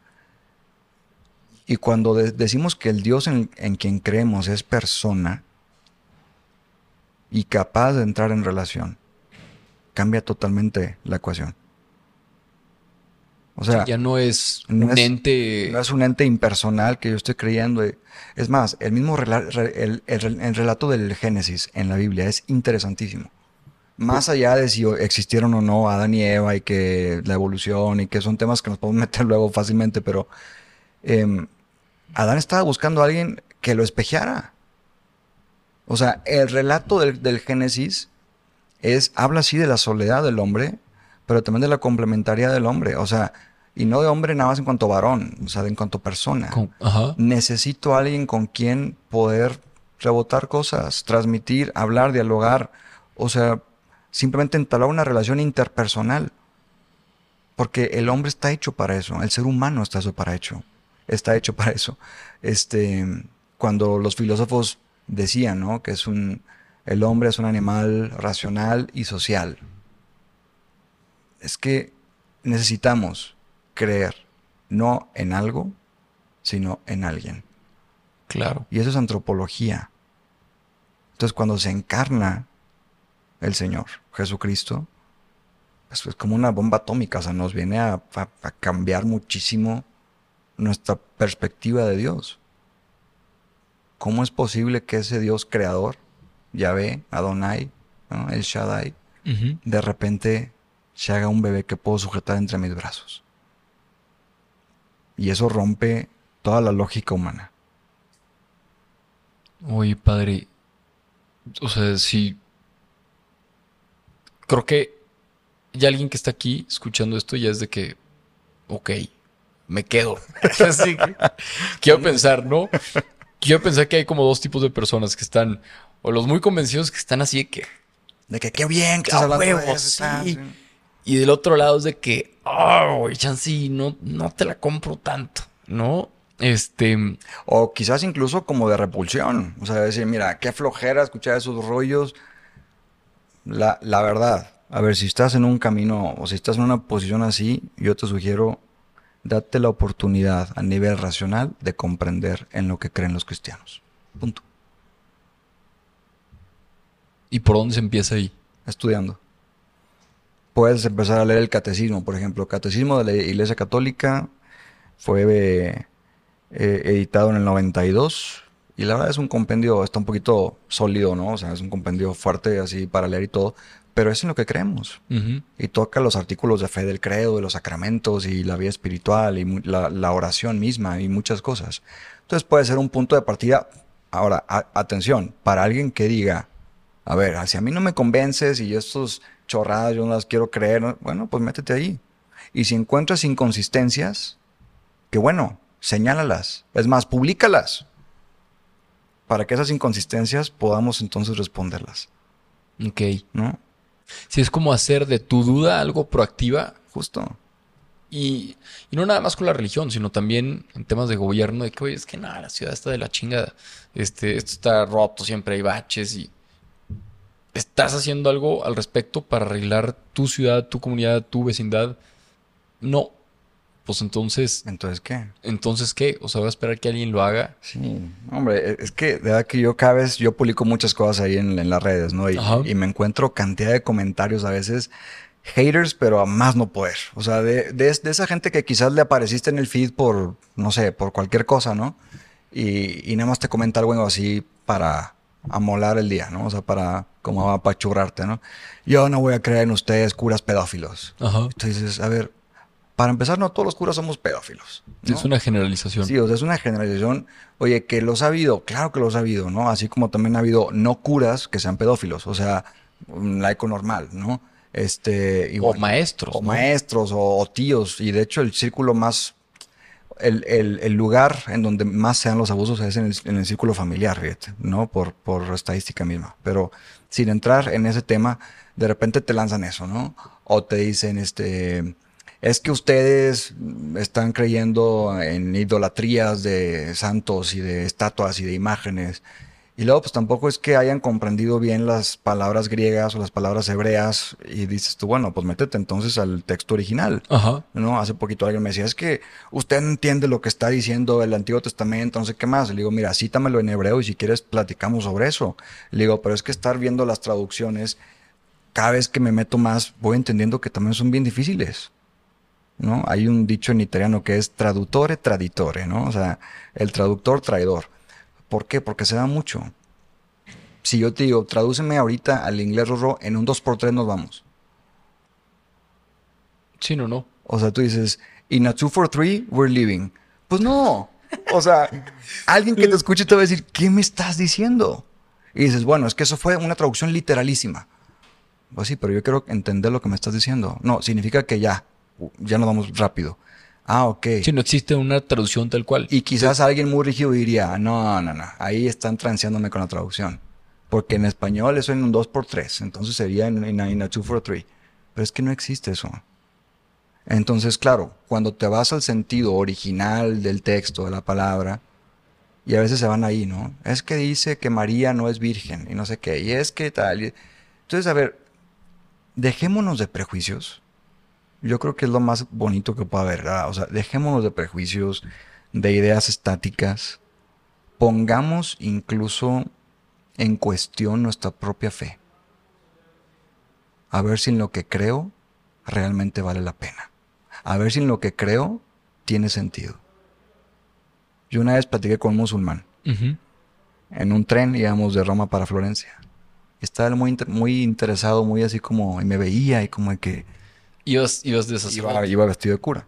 Y cuando decimos que el Dios en quien creemos es persona y capaz de entrar en relación, cambia totalmente la ecuación. O Sí, sea, ya no es no un es, ente. no es un ente impersonal que yo estoy creyendo. Es más, el mismo el relato del Génesis en la Biblia es interesantísimo. Más allá de si existieron o no Adán y Eva y que la evolución y que son temas que nos podemos meter luego fácilmente, pero Adán estaba buscando a alguien que lo espejeara. O sea, el relato del Génesis habla así de la soledad del hombre, pero también de la complementariedad del hombre. O sea, y no de hombre nada más en cuanto varón, o sea, en cuanto persona. Ajá. Necesito a alguien con quien poder rebotar cosas, transmitir, hablar, dialogar. O sea, simplemente entablar una relación interpersonal. Porque el hombre está hecho para eso, el ser humano está hecho para eso. Cuando los filósofos decían, ¿no? Que el hombre es un animal racional y social. Es que necesitamos creer no en algo, sino en alguien. Claro. Y eso es antropología. Entonces, cuando se encarna el Señor Jesucristo, pues es como una bomba atómica, o sea, nos viene a cambiar muchísimo nuestra perspectiva de Dios. ¿Cómo es posible que ese Dios creador, Yahvé, Adonai, ¿no? El Shaddai, Ujú. de repente se haga un bebé que puedo sujetar entre mis brazos? Y eso rompe toda la lógica humana. Oye, padre. O sea, sí. Creo que ya alguien que está aquí escuchando esto ya es de que, ok, me quedo. Así que quiero pensar, ¿no? Quiero pensar que hay como dos tipos de personas que están, o los muy convencidos que están así de que, De que qué bien que estás a hablando de huevo, eso y tal, sí. sí. Y del otro lado es de que, oh, chance, no te la compro tanto, ¿no? O quizás incluso como de repulsión. O sea, decir, mira, qué flojera escuchar esos rollos. La verdad, a ver, si estás en un camino o si estás en una posición así, yo te sugiero, date la oportunidad a nivel racional de comprender en lo que creen los cristianos. Punto. ¿Y por dónde se empieza ahí? Estudiando. Puedes empezar a leer el catecismo, por ejemplo. El catecismo de la Iglesia Católica fue editado en el 92 y la verdad es un compendio, está un poquito sólido, ¿no? O sea, es un compendio fuerte así para leer y todo, pero es en lo que creemos. Y toca los artículos de fe del credo, de los sacramentos y la vida espiritual y la oración misma y muchas cosas. Entonces puede ser un punto de partida. Ahora, atención, para alguien que diga, a ver, si a mí no me convences y estos chorradas yo no las quiero creer, ¿no? Bueno, pues métete ahí. Y si encuentras inconsistencias, que bueno, señálalas. Es más, públicalas. Para que esas inconsistencias podamos entonces responderlas. Ok. ¿No? Sí, es como hacer de tu duda algo proactiva. Justo. Y no nada más con la religión, sino también en temas de gobierno, de que, oye, es que nada, la ciudad está de la chingada. Esto está roto, siempre hay baches y estás haciendo algo al respecto para arreglar tu ciudad, tu comunidad, tu vecindad. No. Pues entonces, ¿Entonces qué? ¿entonces qué? O sea, voy a esperar que alguien lo haga. Sí, hombre, es que de verdad que yo cada vez, yo publico muchas cosas ahí en las redes, ¿no? Ajá. Y me encuentro cantidad de comentarios a veces, haters, pero a más no poder. O sea, de esa gente que quizás le apareciste en el feed por, no sé, por cualquier cosa, ¿no? Y nada más te comenta algo así para amolar el día, ¿no? O sea, para como apachurrarte, ¿no? Yo no voy a creer en ustedes, curas pedófilos. Ajá. Entonces dices, a ver, para empezar, no todos los curas somos pedófilos, ¿no? Es una generalización. Sí, o sea, es una generalización. Oye, que los ha habido, claro que los ha habido, ¿no? Así como también ha habido no curas que sean pedófilos, o sea, un laico normal, ¿no? O maestros, o ¿no? maestros, o tíos. Y de hecho, el círculo más, el lugar en donde más se dan los abusos es en el círculo familiar, fíjate, ¿no? Por estadística misma. Pero sin entrar en ese tema, de repente te lanzan eso, ¿no? O te dicen, es que ustedes están creyendo en idolatrías de santos y de estatuas y de imágenes. Y luego, pues tampoco es que hayan comprendido bien las palabras griegas o las palabras hebreas. Y dices tú, bueno, pues métete entonces al texto original. Ajá. ¿No? Hace poquito alguien me decía, es que usted no entiende lo que está diciendo el Antiguo Testamento, no sé qué más. Le digo, mira, cítamelo en hebreo y si quieres platicamos sobre eso. Le digo, pero es que estar viendo las traducciones, cada vez que me meto más, voy entendiendo que también son bien difíciles, ¿no? Hay un dicho en italiano que es traduttore traditore, ¿no? O sea, el traductor traidor. ¿Por qué? Porque se da mucho. Si yo te digo, tradúceme ahorita al inglés rorro, en un 2x3 nos vamos. Sí, no. O sea, tú dices, in a 2-4-3, we're leaving. Pues no. O sea, alguien que te escuche te va a decir, ¿qué me estás diciendo? Y dices, bueno, es que eso fue una traducción literalísima. Pues sí, pero yo quiero entender lo que me estás diciendo. No, significa que ya nos vamos rápido. Ah, ok. Sí, no existe una traducción tal cual. Y quizás alguien muy rígido diría, no, ahí están transeándome con la traducción. Porque en español eso en un 2x3, entonces sería en a 2-4-3. Pero es que no existe eso. Entonces, claro, cuando te vas al sentido original del texto, de la palabra, y a veces se van ahí, ¿no? Es que dice que María no es virgen y no sé qué, y es que tal. Entonces, a ver, dejémonos de prejuicios. Yo creo que es lo más bonito que puede haber, ¿verdad? O sea, dejémonos de prejuicios, de ideas estáticas. Pongamos incluso en cuestión nuestra propia fe. A ver si en lo que creo realmente vale la pena. A ver si en lo que creo tiene sentido. Yo una vez platiqué con un musulmán. Uh-huh. En un tren íbamos de Roma para Florencia. Estaba él muy interesado, muy así como... Y me veía y como de que... Ibas de esas... Iba vestido de cura.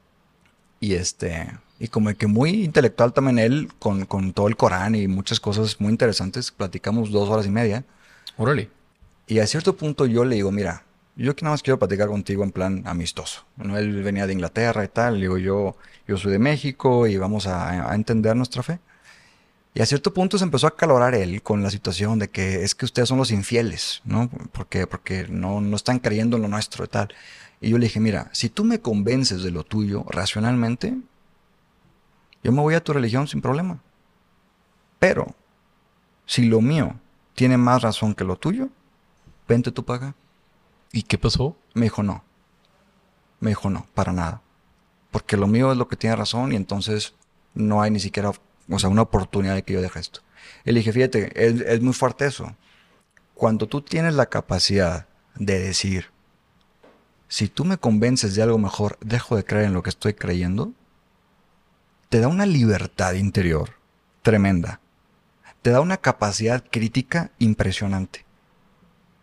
Y como de que muy intelectual también él, con todo el Corán y muchas cosas muy interesantes. Platicamos 2 horas y media. Órale. Y a cierto punto yo le digo, mira, yo que nada más quiero platicar contigo en plan amistoso, ¿no? Él venía de Inglaterra y tal. Le digo, yo soy de México y vamos a entender nuestra fe. Y a cierto punto se empezó a acalorar él con la situación de que es que ustedes son los infieles, ¿no? Porque no están creyendo en lo nuestro y tal. Y yo le dije, mira, si tú me convences de lo tuyo racionalmente, yo me voy a tu religión sin problema. Pero, si lo mío tiene más razón que lo tuyo, vente tú para acá. ¿Y qué pasó? Me dijo, no, para nada. Porque lo mío es lo que tiene razón y entonces no hay ni siquiera, o sea, una oportunidad de que yo deje esto. Y le dije, fíjate, es muy fuerte eso. Cuando tú tienes la capacidad de decir, si tú me convences de algo mejor, dejo de creer en lo que estoy creyendo, te da una libertad interior tremenda. Te da una capacidad crítica impresionante.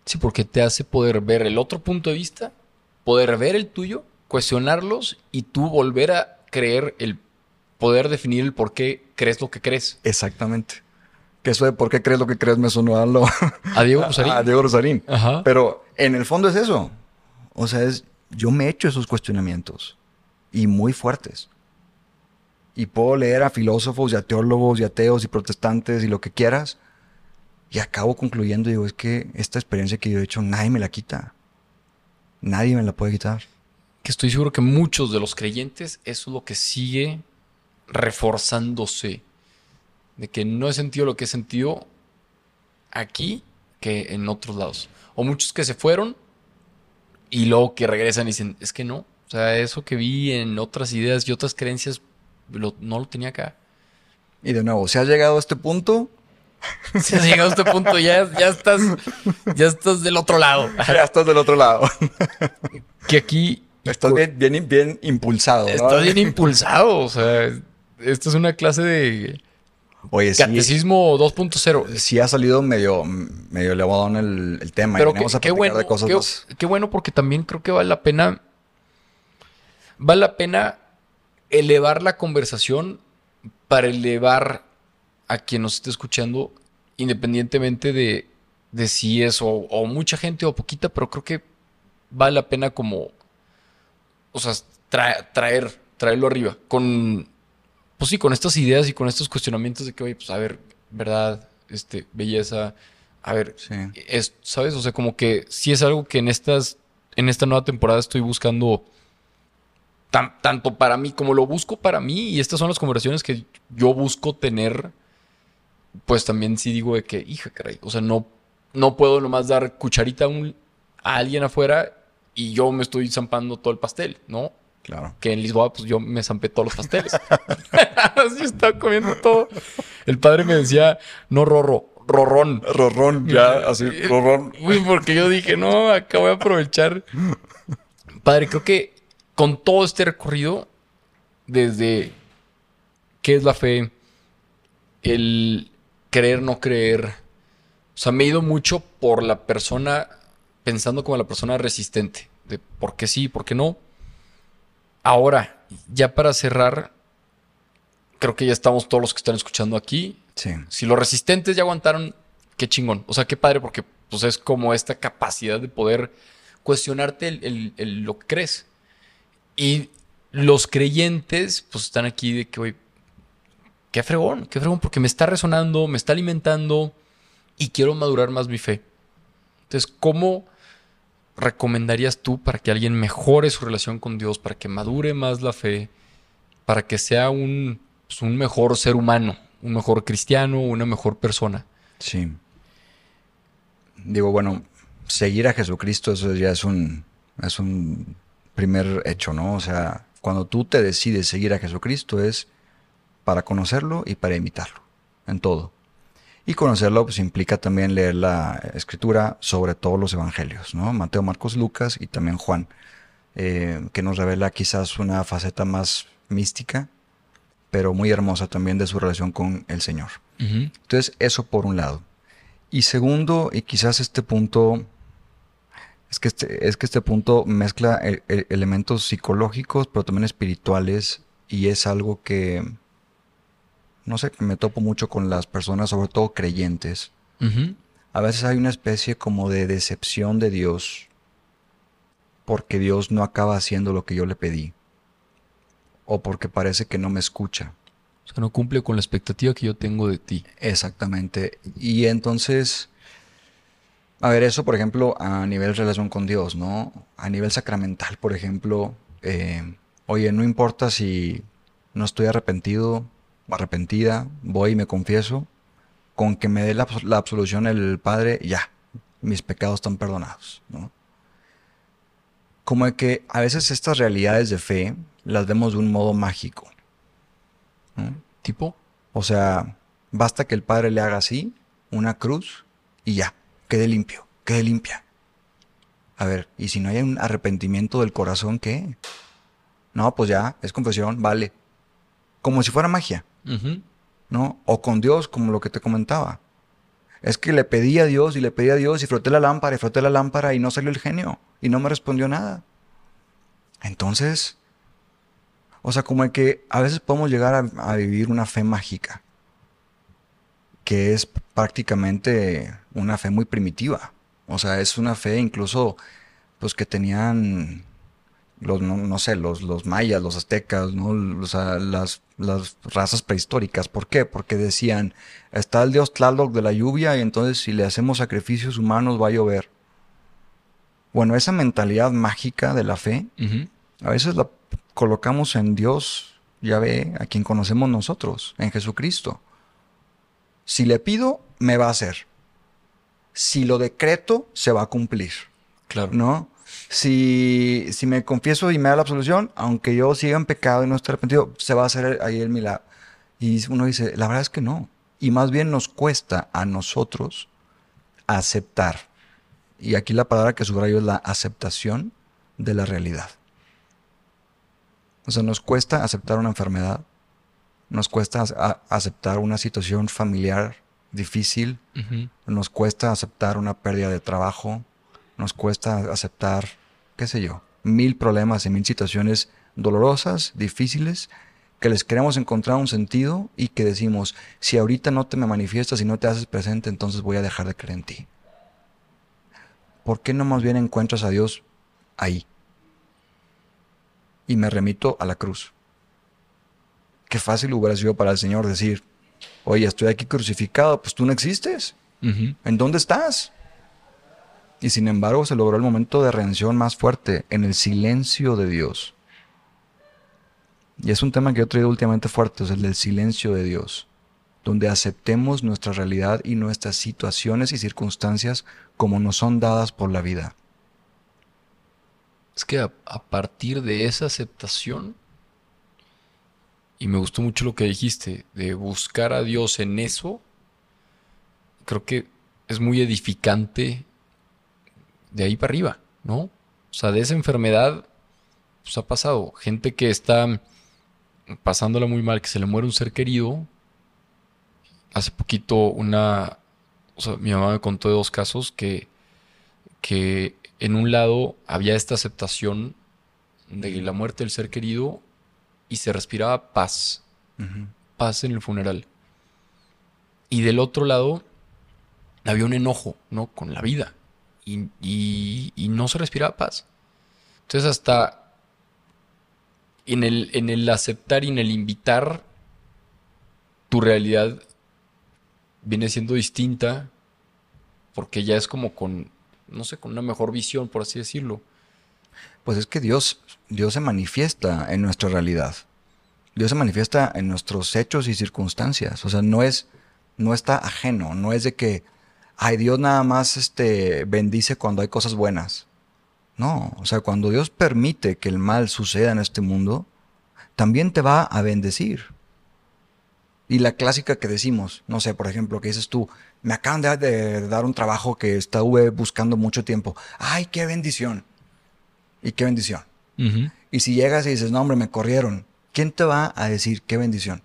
Sí, porque te hace poder ver el otro punto de vista, poder ver el tuyo, cuestionarlos y tú volver a creer poder definir el por qué crees lo que crees. Exactamente. Que eso de por qué crees lo que crees me sonó A Diego Rosarín. a Diego Rosarín. Ajá. Pero en el fondo es eso. O sea, yo me he hecho esos cuestionamientos y muy fuertes. Y puedo leer a filósofos y a teólogos y ateos y protestantes y lo que quieras. Y acabo concluyendo y digo, es que esta experiencia que yo he hecho nadie me la quita. Nadie me la puede quitar. Que estoy seguro que muchos de los creyentes, eso es lo que sigue reforzándose. De que no he sentido lo que he sentido aquí que en otros lados. O muchos que se fueron y luego que regresan y dicen, es que no. O sea, eso que vi en otras ideas y otras creencias no lo tenía acá. Y de nuevo, si has llegado a este punto... Si has llegado a este punto, ya estás del otro lado. Ya estás del otro lado. Que aquí... Estás bien impulsado, ¿no? Estás bien impulsado. O sea, esta es una clase de Oye, catecismo 2.0. Sí ha salido medio elevado en el tema. Pero y venimos a qué platicar bueno, de cosas qué bueno porque también creo que vale la pena elevar la conversación para elevar a quien nos esté escuchando, independientemente de si es o mucha gente o poquita, pero creo que vale la pena como, o sea, traerlo arriba pues sí, con estas ideas y con estos cuestionamientos de que, oye, pues a ver, verdad, belleza, a ver, sí. ¿Sabes? O sea, como que sí es algo que en esta nueva temporada estoy buscando tanto para mí como lo busco para mí, y estas son las conversaciones que yo busco tener. Pues también sí digo de que, hija, caray, o sea, no puedo nomás dar cucharita a alguien afuera y yo me estoy zampando todo el pastel, ¿no? Claro. Que en Lisboa, pues yo me zampé todos los pasteles. Así estaba comiendo todo. El padre me decía, no rorrón. Rorrón, ya, así, rorrón. Uy, porque yo dije, no, acá voy a aprovechar. Padre, creo que con todo este recorrido, desde qué es la fe, el creer, no creer. O sea, me he ido mucho por la persona, pensando como la persona resistente. De por qué sí, por qué no. Ahora, ya para cerrar, creo que ya estamos todos los que están escuchando aquí. Sí. Si los resistentes ya aguantaron, qué chingón. O sea, qué padre, porque pues es como esta capacidad de poder cuestionarte lo que crees. Y los creyentes, pues están aquí de que, oye, qué fregón, porque me está resonando, me está alimentando y quiero madurar más mi fe. Entonces, ¿cómo recomendarías tú para que alguien mejore su relación con Dios, para que madure más la fe, para que sea un mejor ser humano, un mejor cristiano, una mejor persona? Sí. Digo, bueno, seguir a Jesucristo, eso ya es un primer hecho, ¿no? O sea, cuando tú te decides seguir a Jesucristo es para conocerlo y para imitarlo, en todo. Y conocerlo pues implica también leer la Escritura, sobre todo los evangelios, ¿no? Mateo, Marcos, Lucas y también Juan, que nos revela quizás una faceta más mística, pero muy hermosa también de su relación con el Señor. Uh-huh. Entonces, eso por un lado. Y segundo, y quizás este punto, es que este punto mezcla elementos psicológicos, pero también espirituales, y es algo que, no sé, me topo mucho con las personas, sobre todo creyentes. Uh-huh. A veces hay una especie como de decepción de Dios, porque Dios no acaba haciendo lo que yo le pedí, o porque parece que no me escucha. O sea, no cumple con la expectativa que yo tengo de ti. Exactamente. Y entonces, a ver, eso por ejemplo a nivel relación con Dios, ¿no? A nivel sacramental, por ejemplo, oye, no importa si no estoy arrepentido o arrepentida, voy y me confieso, con que me dé la absolución el Padre, ya, mis pecados están perdonados, ¿no? Como de que a veces estas realidades de fe las vemos de un modo mágico, ¿no? ¿Tipo? O sea, basta que el Padre le haga así, una cruz, y ya, quede limpio, quede limpia. A ver, ¿y si no hay un arrepentimiento del corazón, qué? No, pues ya, es confesión, vale. Como si fuera magia, Uh-huh. ¿no? O con Dios, como lo que te comentaba. Es que le pedí a Dios y le pedí a Dios y froté la lámpara y no salió el genio y no me respondió nada. Entonces, o sea, como que a veces podemos llegar a vivir una fe mágica, que es prácticamente una fe muy primitiva. O sea, es una fe incluso pues que tenían no sé, los mayas, los aztecas, ¿no? O sea, las razas prehistóricas. ¿Por qué? Porque decían, está el dios Tlaloc de la lluvia y entonces si le hacemos sacrificios humanos va a llover. Bueno, esa mentalidad mágica de la fe, a veces la colocamos en Dios, ya ve, a quien conocemos nosotros, en Jesucristo. Si le pido, me va a hacer. Si lo decreto, se va a cumplir. Claro. ¿No? Si me confieso y me da la absolución, aunque yo siga en pecado y no esté arrepentido, se va a hacer ahí el milagro. Y uno dice, la verdad es que no. Y más bien nos cuesta a nosotros aceptar. Y aquí la palabra que subrayo es la aceptación de la realidad. O sea, nos cuesta aceptar una enfermedad. Nos cuesta aceptar una situación familiar difícil. Nos cuesta aceptar una pérdida de trabajo. Nos cuesta aceptar, qué sé yo, 1000 problemas y 1000 situaciones dolorosas, difíciles, que les queremos encontrar un sentido y que decimos, si ahorita no te me manifiestas y no te haces presente, entonces voy a dejar de creer en ti. ¿Por qué no más bien encuentras a Dios ahí? Y me remito a la cruz. Qué fácil hubiera sido para el Señor decir, oye, estoy aquí crucificado, pues tú no existes. ¿En dónde estás? Y sin embargo se logró el momento de redención más fuerte, en el silencio de Dios. Y es un tema que yo he traído últimamente fuerte, es el del silencio de Dios, donde aceptemos nuestra realidad y nuestras situaciones y circunstancias como nos son dadas por la vida. Es que a partir de esa aceptación, y me gustó mucho lo que dijiste, de buscar a Dios en eso, creo que es muy edificante de ahí para arriba, ¿no? O sea, de esa enfermedad, pues ha pasado. Gente que está pasándola muy mal, que se le muere un ser querido. Hace poquito o sea, mi mamá me contó de 2 casos que en un lado había esta aceptación de la muerte del ser querido y se respiraba paz. Paz en el funeral. Y del otro lado había un enojo, ¿no? Con la vida. Y no se respiraba paz. Entonces hasta en el aceptar y en el invitar, tu realidad viene siendo distinta porque ya es como con, no sé, con una mejor visión, por así decirlo. Pues es que Dios se manifiesta en nuestra realidad. Dios se manifiesta en nuestros hechos y circunstancias. O sea, no está ajeno, no es de que ay, Dios nada más bendice cuando hay cosas buenas. No, o sea, cuando Dios permite que el mal suceda en este mundo, también te va a bendecir. Y la clásica que decimos, no sé, por ejemplo, que dices tú, me acaban de dar un trabajo que estuve buscando mucho tiempo. ¡Ay, qué bendición! ¿Y qué bendición? Y si llegas y dices, no, hombre, me corrieron, ¿quién te va a decir qué bendición?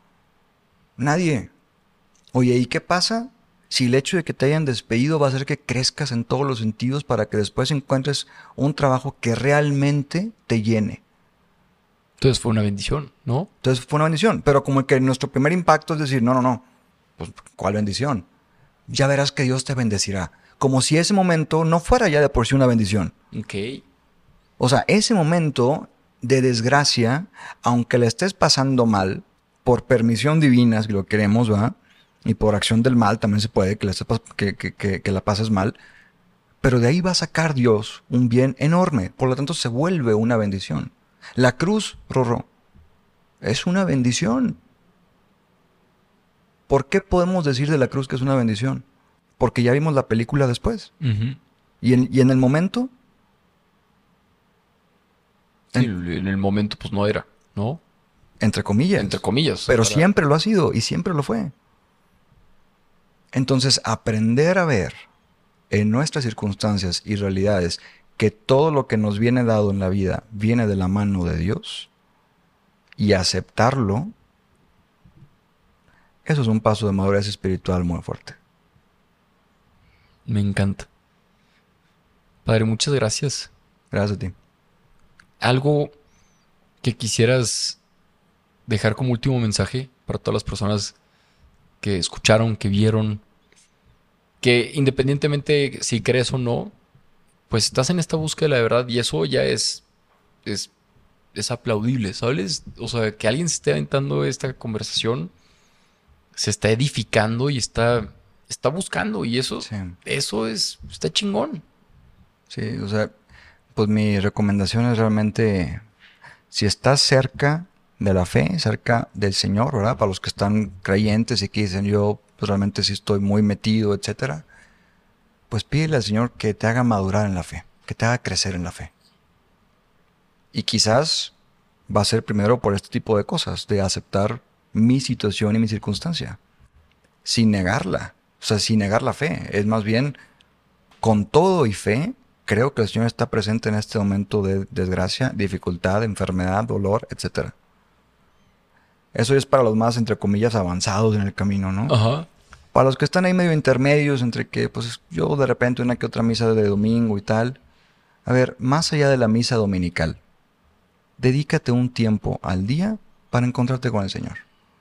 Nadie. Oye, ¿y qué pasa si el hecho de que te hayan despedido va a hacer que crezcas en todos los sentidos para que después encuentres un trabajo que realmente te llene? Entonces fue una bendición, ¿no? Entonces fue una bendición. Pero como que nuestro primer impacto es decir, no. Pues, ¿cuál bendición? Ya verás que Dios te bendecirá. Como si ese momento no fuera ya de por sí una bendición. Ok. O sea, ese momento de desgracia, aunque le estés pasando mal, por permisión divina, si lo queremos, ¿va? Y por acción del mal también se puede que la pases mal. Pero de ahí va a sacar Dios un bien enorme. Por lo tanto, se vuelve una bendición. La cruz, Rorro, es una bendición. ¿Por qué podemos decir de la cruz que es una bendición? Porque ya vimos la película después. Y en el momento... Sí, en el momento pues no era, ¿no? Entre comillas. Entre comillas. Pero siempre lo ha sido y siempre lo fue. Entonces, aprender a ver en nuestras circunstancias y realidades que todo lo que nos viene dado en la vida viene de la mano de Dios y aceptarlo, eso es un paso de madurez espiritual muy fuerte. Me encanta. Padre, muchas gracias. Gracias a ti. ¿Algo que quisieras dejar como último mensaje para todas las personas que escucharon, que vieron, que independientemente si crees o no, pues estás en esta búsqueda de la verdad y eso ya es aplaudible, ¿sabes? O sea, que alguien se esté aventando esta conversación, se está edificando y está buscando y eso, Sí. está chingón. Sí, o sea, pues mi recomendación es realmente, si estás cerca de la fe, cerca del Señor, ¿verdad? Para los que están creyentes y que dicen yo pues, realmente sí estoy muy metido, etcétera, pues pídele al Señor que te haga madurar en la fe, que te haga crecer en la fe. Y quizás va a ser primero por este tipo de cosas, de aceptar mi situación y mi circunstancia, sin negarla, o sea, sin negar la fe. Es más bien, con todo y fe, creo que el Señor está presente en este momento de desgracia, dificultad, enfermedad, dolor, etcétera. Eso es para los más, entre comillas, avanzados en el camino, ¿no? Ajá. Para los que están ahí medio intermedios, entre que, pues, yo de repente una que otra misa de domingo y tal. A ver, más allá de la misa dominical, dedícate un tiempo al día para encontrarte con el Señor.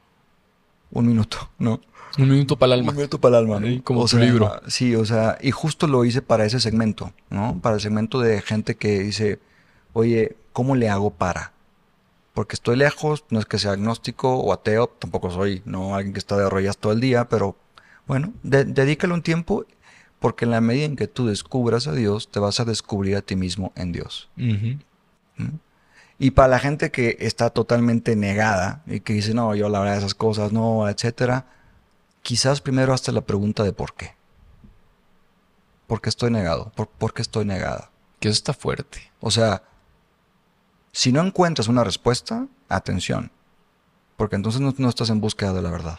1 minuto, ¿no? 1 minuto para el alma. 1 minuto para el alma, ¿no? Ahí, como O tu sea, libro. Sí, o sea, y justo lo hice para ese segmento, ¿no? Para el segmento de gente que dice, oye, ¿cómo le hago para? Porque estoy lejos, no es que sea agnóstico o ateo, tampoco soy, no alguien que está de rodillas todo el día, pero bueno, dedícale un tiempo, porque en la medida en que tú descubras a Dios, te vas a descubrir a ti mismo en Dios. Ujú. Y para la gente que está totalmente negada y que dice, no, yo la verdad esas cosas no, etcétera, quizás primero hazte la pregunta de por qué. ¿Por qué estoy negado? ¿Por qué estoy negada? Que eso está fuerte. O sea, si no encuentras una respuesta, atención, porque entonces no estás en búsqueda de la verdad.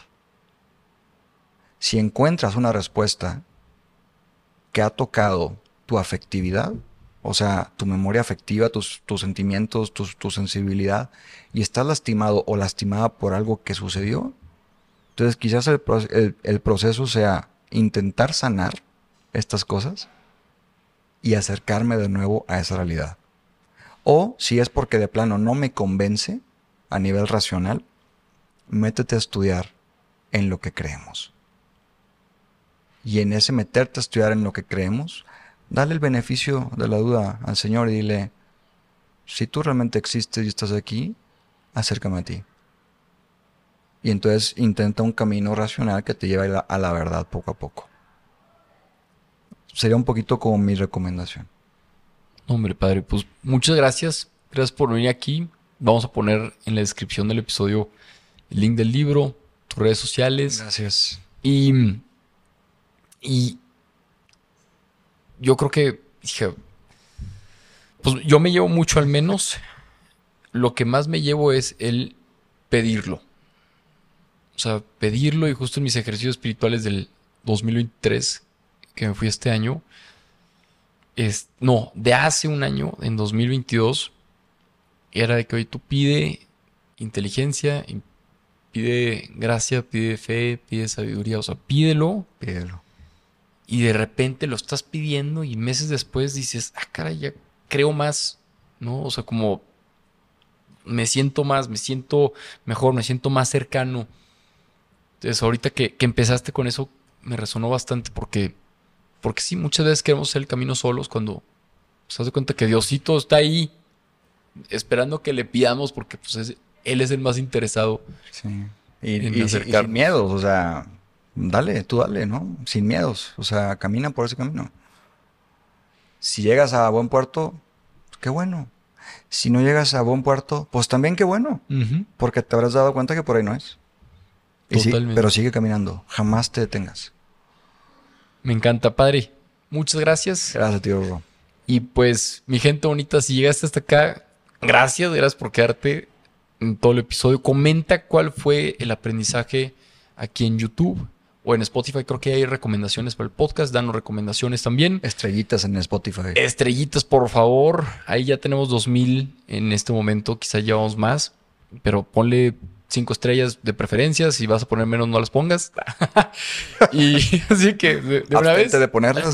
Si encuentras una respuesta que ha tocado tu afectividad, o sea, tu memoria afectiva, tus sentimientos, tu sensibilidad, y estás lastimado o lastimada por algo que sucedió, entonces quizás el proceso sea intentar sanar estas cosas y acercarme de nuevo a esa realidad. O si es porque de plano no me convence a nivel racional, métete a estudiar en lo que creemos. Y en ese meterte a estudiar en lo que creemos, dale el beneficio de la duda al Señor y dile, si tú realmente existes y estás aquí, acércame a ti. Y entonces intenta un camino racional que te lleve a la verdad poco a poco. Sería un poquito como mi recomendación. Hombre, padre, pues muchas gracias. Gracias por venir aquí. Vamos a poner en la descripción del episodio el link del libro, tus redes sociales. Gracias. Y yo creo que, pues yo me llevo mucho, al menos. Lo que más me llevo es el pedirlo. O sea, pedirlo, y justo en mis ejercicios espirituales del 2023, que me fui este año, de hace un año, en 2022, era de que hoy tú pide inteligencia, pide gracia, pide fe, pide sabiduría, o sea, pídelo. Pídelo. Y de repente lo estás pidiendo y meses después dices, caray, ya creo más, ¿no? O sea, como me siento mejor, me siento más cercano. Entonces, ahorita que empezaste con eso, me resonó bastante porque sí, muchas veces queremos hacer el camino solos cuando se das cuenta que Diosito está ahí esperando que le pidamos porque pues Él es el más interesado. Sí. Y en sin miedos, o sea, tú dale, ¿no? Sin miedos, o sea, camina por ese camino. Si llegas a buen puerto, pues qué bueno. Si no llegas a buen puerto, pues también qué bueno, Ujú. porque te habrás dado cuenta que por ahí no es. Y sí, Totalmente. pero sigue caminando, jamás te detengas. Me encanta, padre. Muchas gracias. Gracias, tío Rorro. Y pues, mi gente bonita, si llegaste hasta acá, gracias por quedarte en todo el episodio. Comenta cuál fue el aprendizaje aquí en YouTube o en Spotify. Creo que hay recomendaciones para el podcast. Danos recomendaciones también. Estrellitas en Spotify. Estrellitas, por favor. Ahí ya tenemos 2000 en este momento. Quizá llevamos más. Pero ponle 5 estrellas de preferencia. Si vas a poner menos, no las pongas. Y así que de una vez. De ponerlas.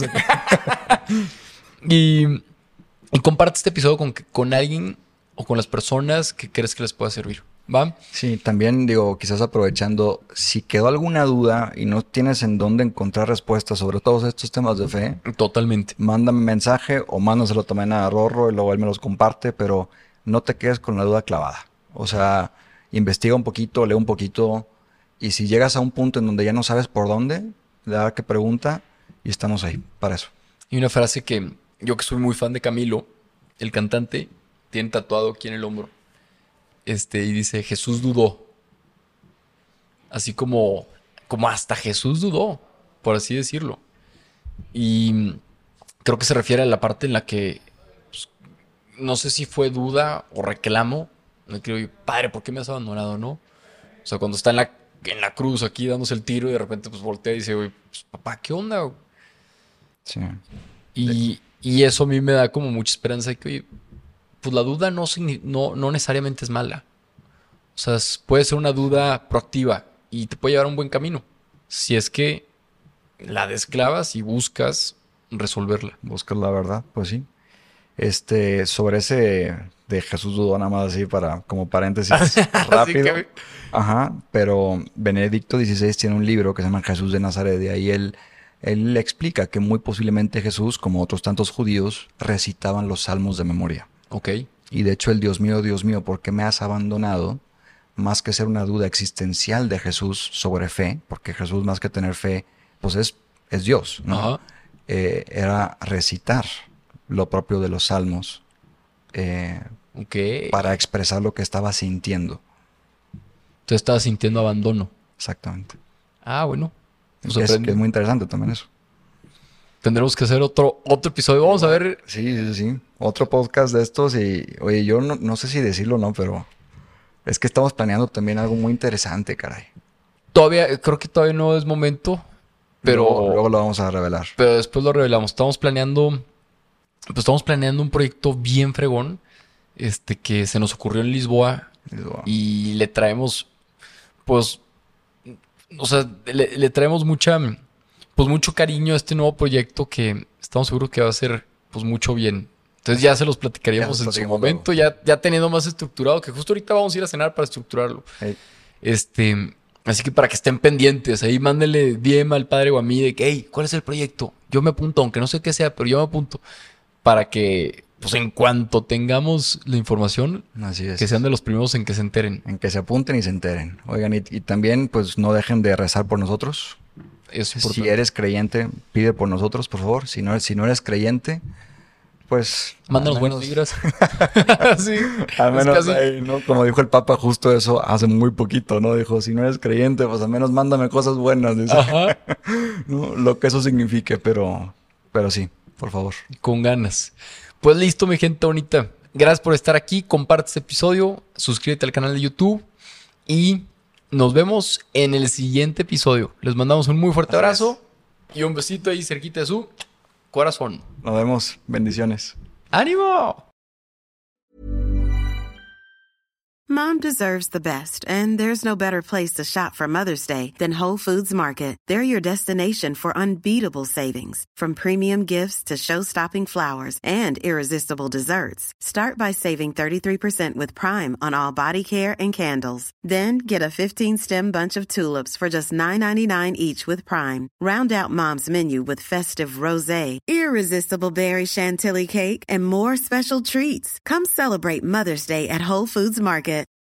Y comparte este episodio con alguien o con las personas que crees que les pueda servir. ¿Va? Sí, también digo, quizás aprovechando, si quedó alguna duda y no tienes en dónde encontrar respuestas sobre todos estos temas de fe, Totalmente. mándame un mensaje o mándaselo también a Rorro y luego él me los comparte, pero no te quedes con la duda clavada. O sea, investiga un poquito, lee un poquito y si llegas a un punto en donde ya no sabes por dónde, da que pregunta y estamos ahí para eso. Y una frase que yo, que soy muy fan de Camilo, el cantante, tiene tatuado aquí en el hombro. Y dice, Jesús dudó. Así como hasta Jesús dudó, por así decirlo. Y creo que se refiere a la parte en la que, pues, no sé si fue duda o reclamo. No creo, Padre, ¿por qué me has abandonado, no? O sea, cuando está en la cruz aquí dándose el tiro y de repente pues voltea y dice, pues, papá, ¿qué onda? Sí. Y eso a mí me da como mucha esperanza de que, oye, pues la duda no necesariamente es mala. O sea, puede ser una duda proactiva y te puede llevar a un buen camino. Si es que la desclavas y buscas resolverla. Buscas la verdad, pues sí. Sobre ese de Jesús dudó, nada más así como paréntesis rápido. Ajá, pero Benedicto XVI tiene un libro que se llama Jesús de Nazaret y ahí él explica que muy posiblemente Jesús, como otros tantos judíos, recitaban los salmos de memoria. Ok. Y de hecho el Dios mío, ¿por qué me has abandonado? Más que ser una duda existencial de Jesús sobre fe, porque Jesús más que tener fe, pues es Dios, ¿no? Ajá. Era recitar lo propio de los salmos Ok. para expresar lo que estaba sintiendo. Tú estabas sintiendo abandono. Exactamente. Ah, bueno. Pues Que es muy interesante también eso. Tendremos que hacer otro episodio. Vamos a ver. Sí. Otro podcast de estos y, oye, yo no sé si decirlo o no, pero es que estamos planeando también algo muy interesante, caray. Creo que todavía no es momento, pero Luego lo vamos a revelar. Pero después lo revelamos. Estamos planeando un proyecto bien fregón, que se nos ocurrió en Lisboa y le traemos, pues, o sea, le traemos mucho cariño a este nuevo proyecto que estamos seguros que va a ser, pues, mucho bien. Entonces ya se los platicaríamos en su momento, ya teniendo más estructurado, que justo ahorita vamos a ir a cenar para estructurarlo. Hey. Así que para que estén pendientes, ahí mándenle DM al padre o a mí de que, hey, ¿cuál es el proyecto? Yo me apunto, aunque no sé qué sea, pero yo me apunto. Para que, pues en cuanto tengamos la información, así es, que sean de los primeros en que se enteren. En que se apunten y se enteren. Oigan, y también, pues no dejen de rezar por nosotros. Es importante. Si eres creyente, pide por nosotros, por favor. Si no eres creyente, pues... Mándanos buenas vibras. Sí, al menos ahí, ¿no? Como dijo el Papa justo eso hace muy poquito, ¿no? Dijo, si no eres creyente, pues al menos mándame cosas buenas. Dice. Ajá. ¿No? Lo que eso signifique, pero sí, por favor. Con ganas. Pues listo, mi gente bonita. Gracias por estar aquí. Comparte este episodio. Suscríbete al canal de YouTube. Y nos vemos en el siguiente episodio. Les mandamos un muy fuerte abrazo. Y un besito ahí cerquita de su corazón. Nos vemos. Bendiciones. ¡Ánimo! Mom deserves the best, and there's no better place to shop for Mother's Day than Whole Foods Market. They're your destination for unbeatable savings, from premium gifts to show-stopping flowers and irresistible desserts. Start by saving 33% with Prime on all body care and candles. Then get a 15-stem bunch of tulips for just $9.99 each with Prime. Round out Mom's menu with festive rosé, irresistible berry chantilly cake, and more special treats. Come celebrate Mother's Day at Whole Foods Market.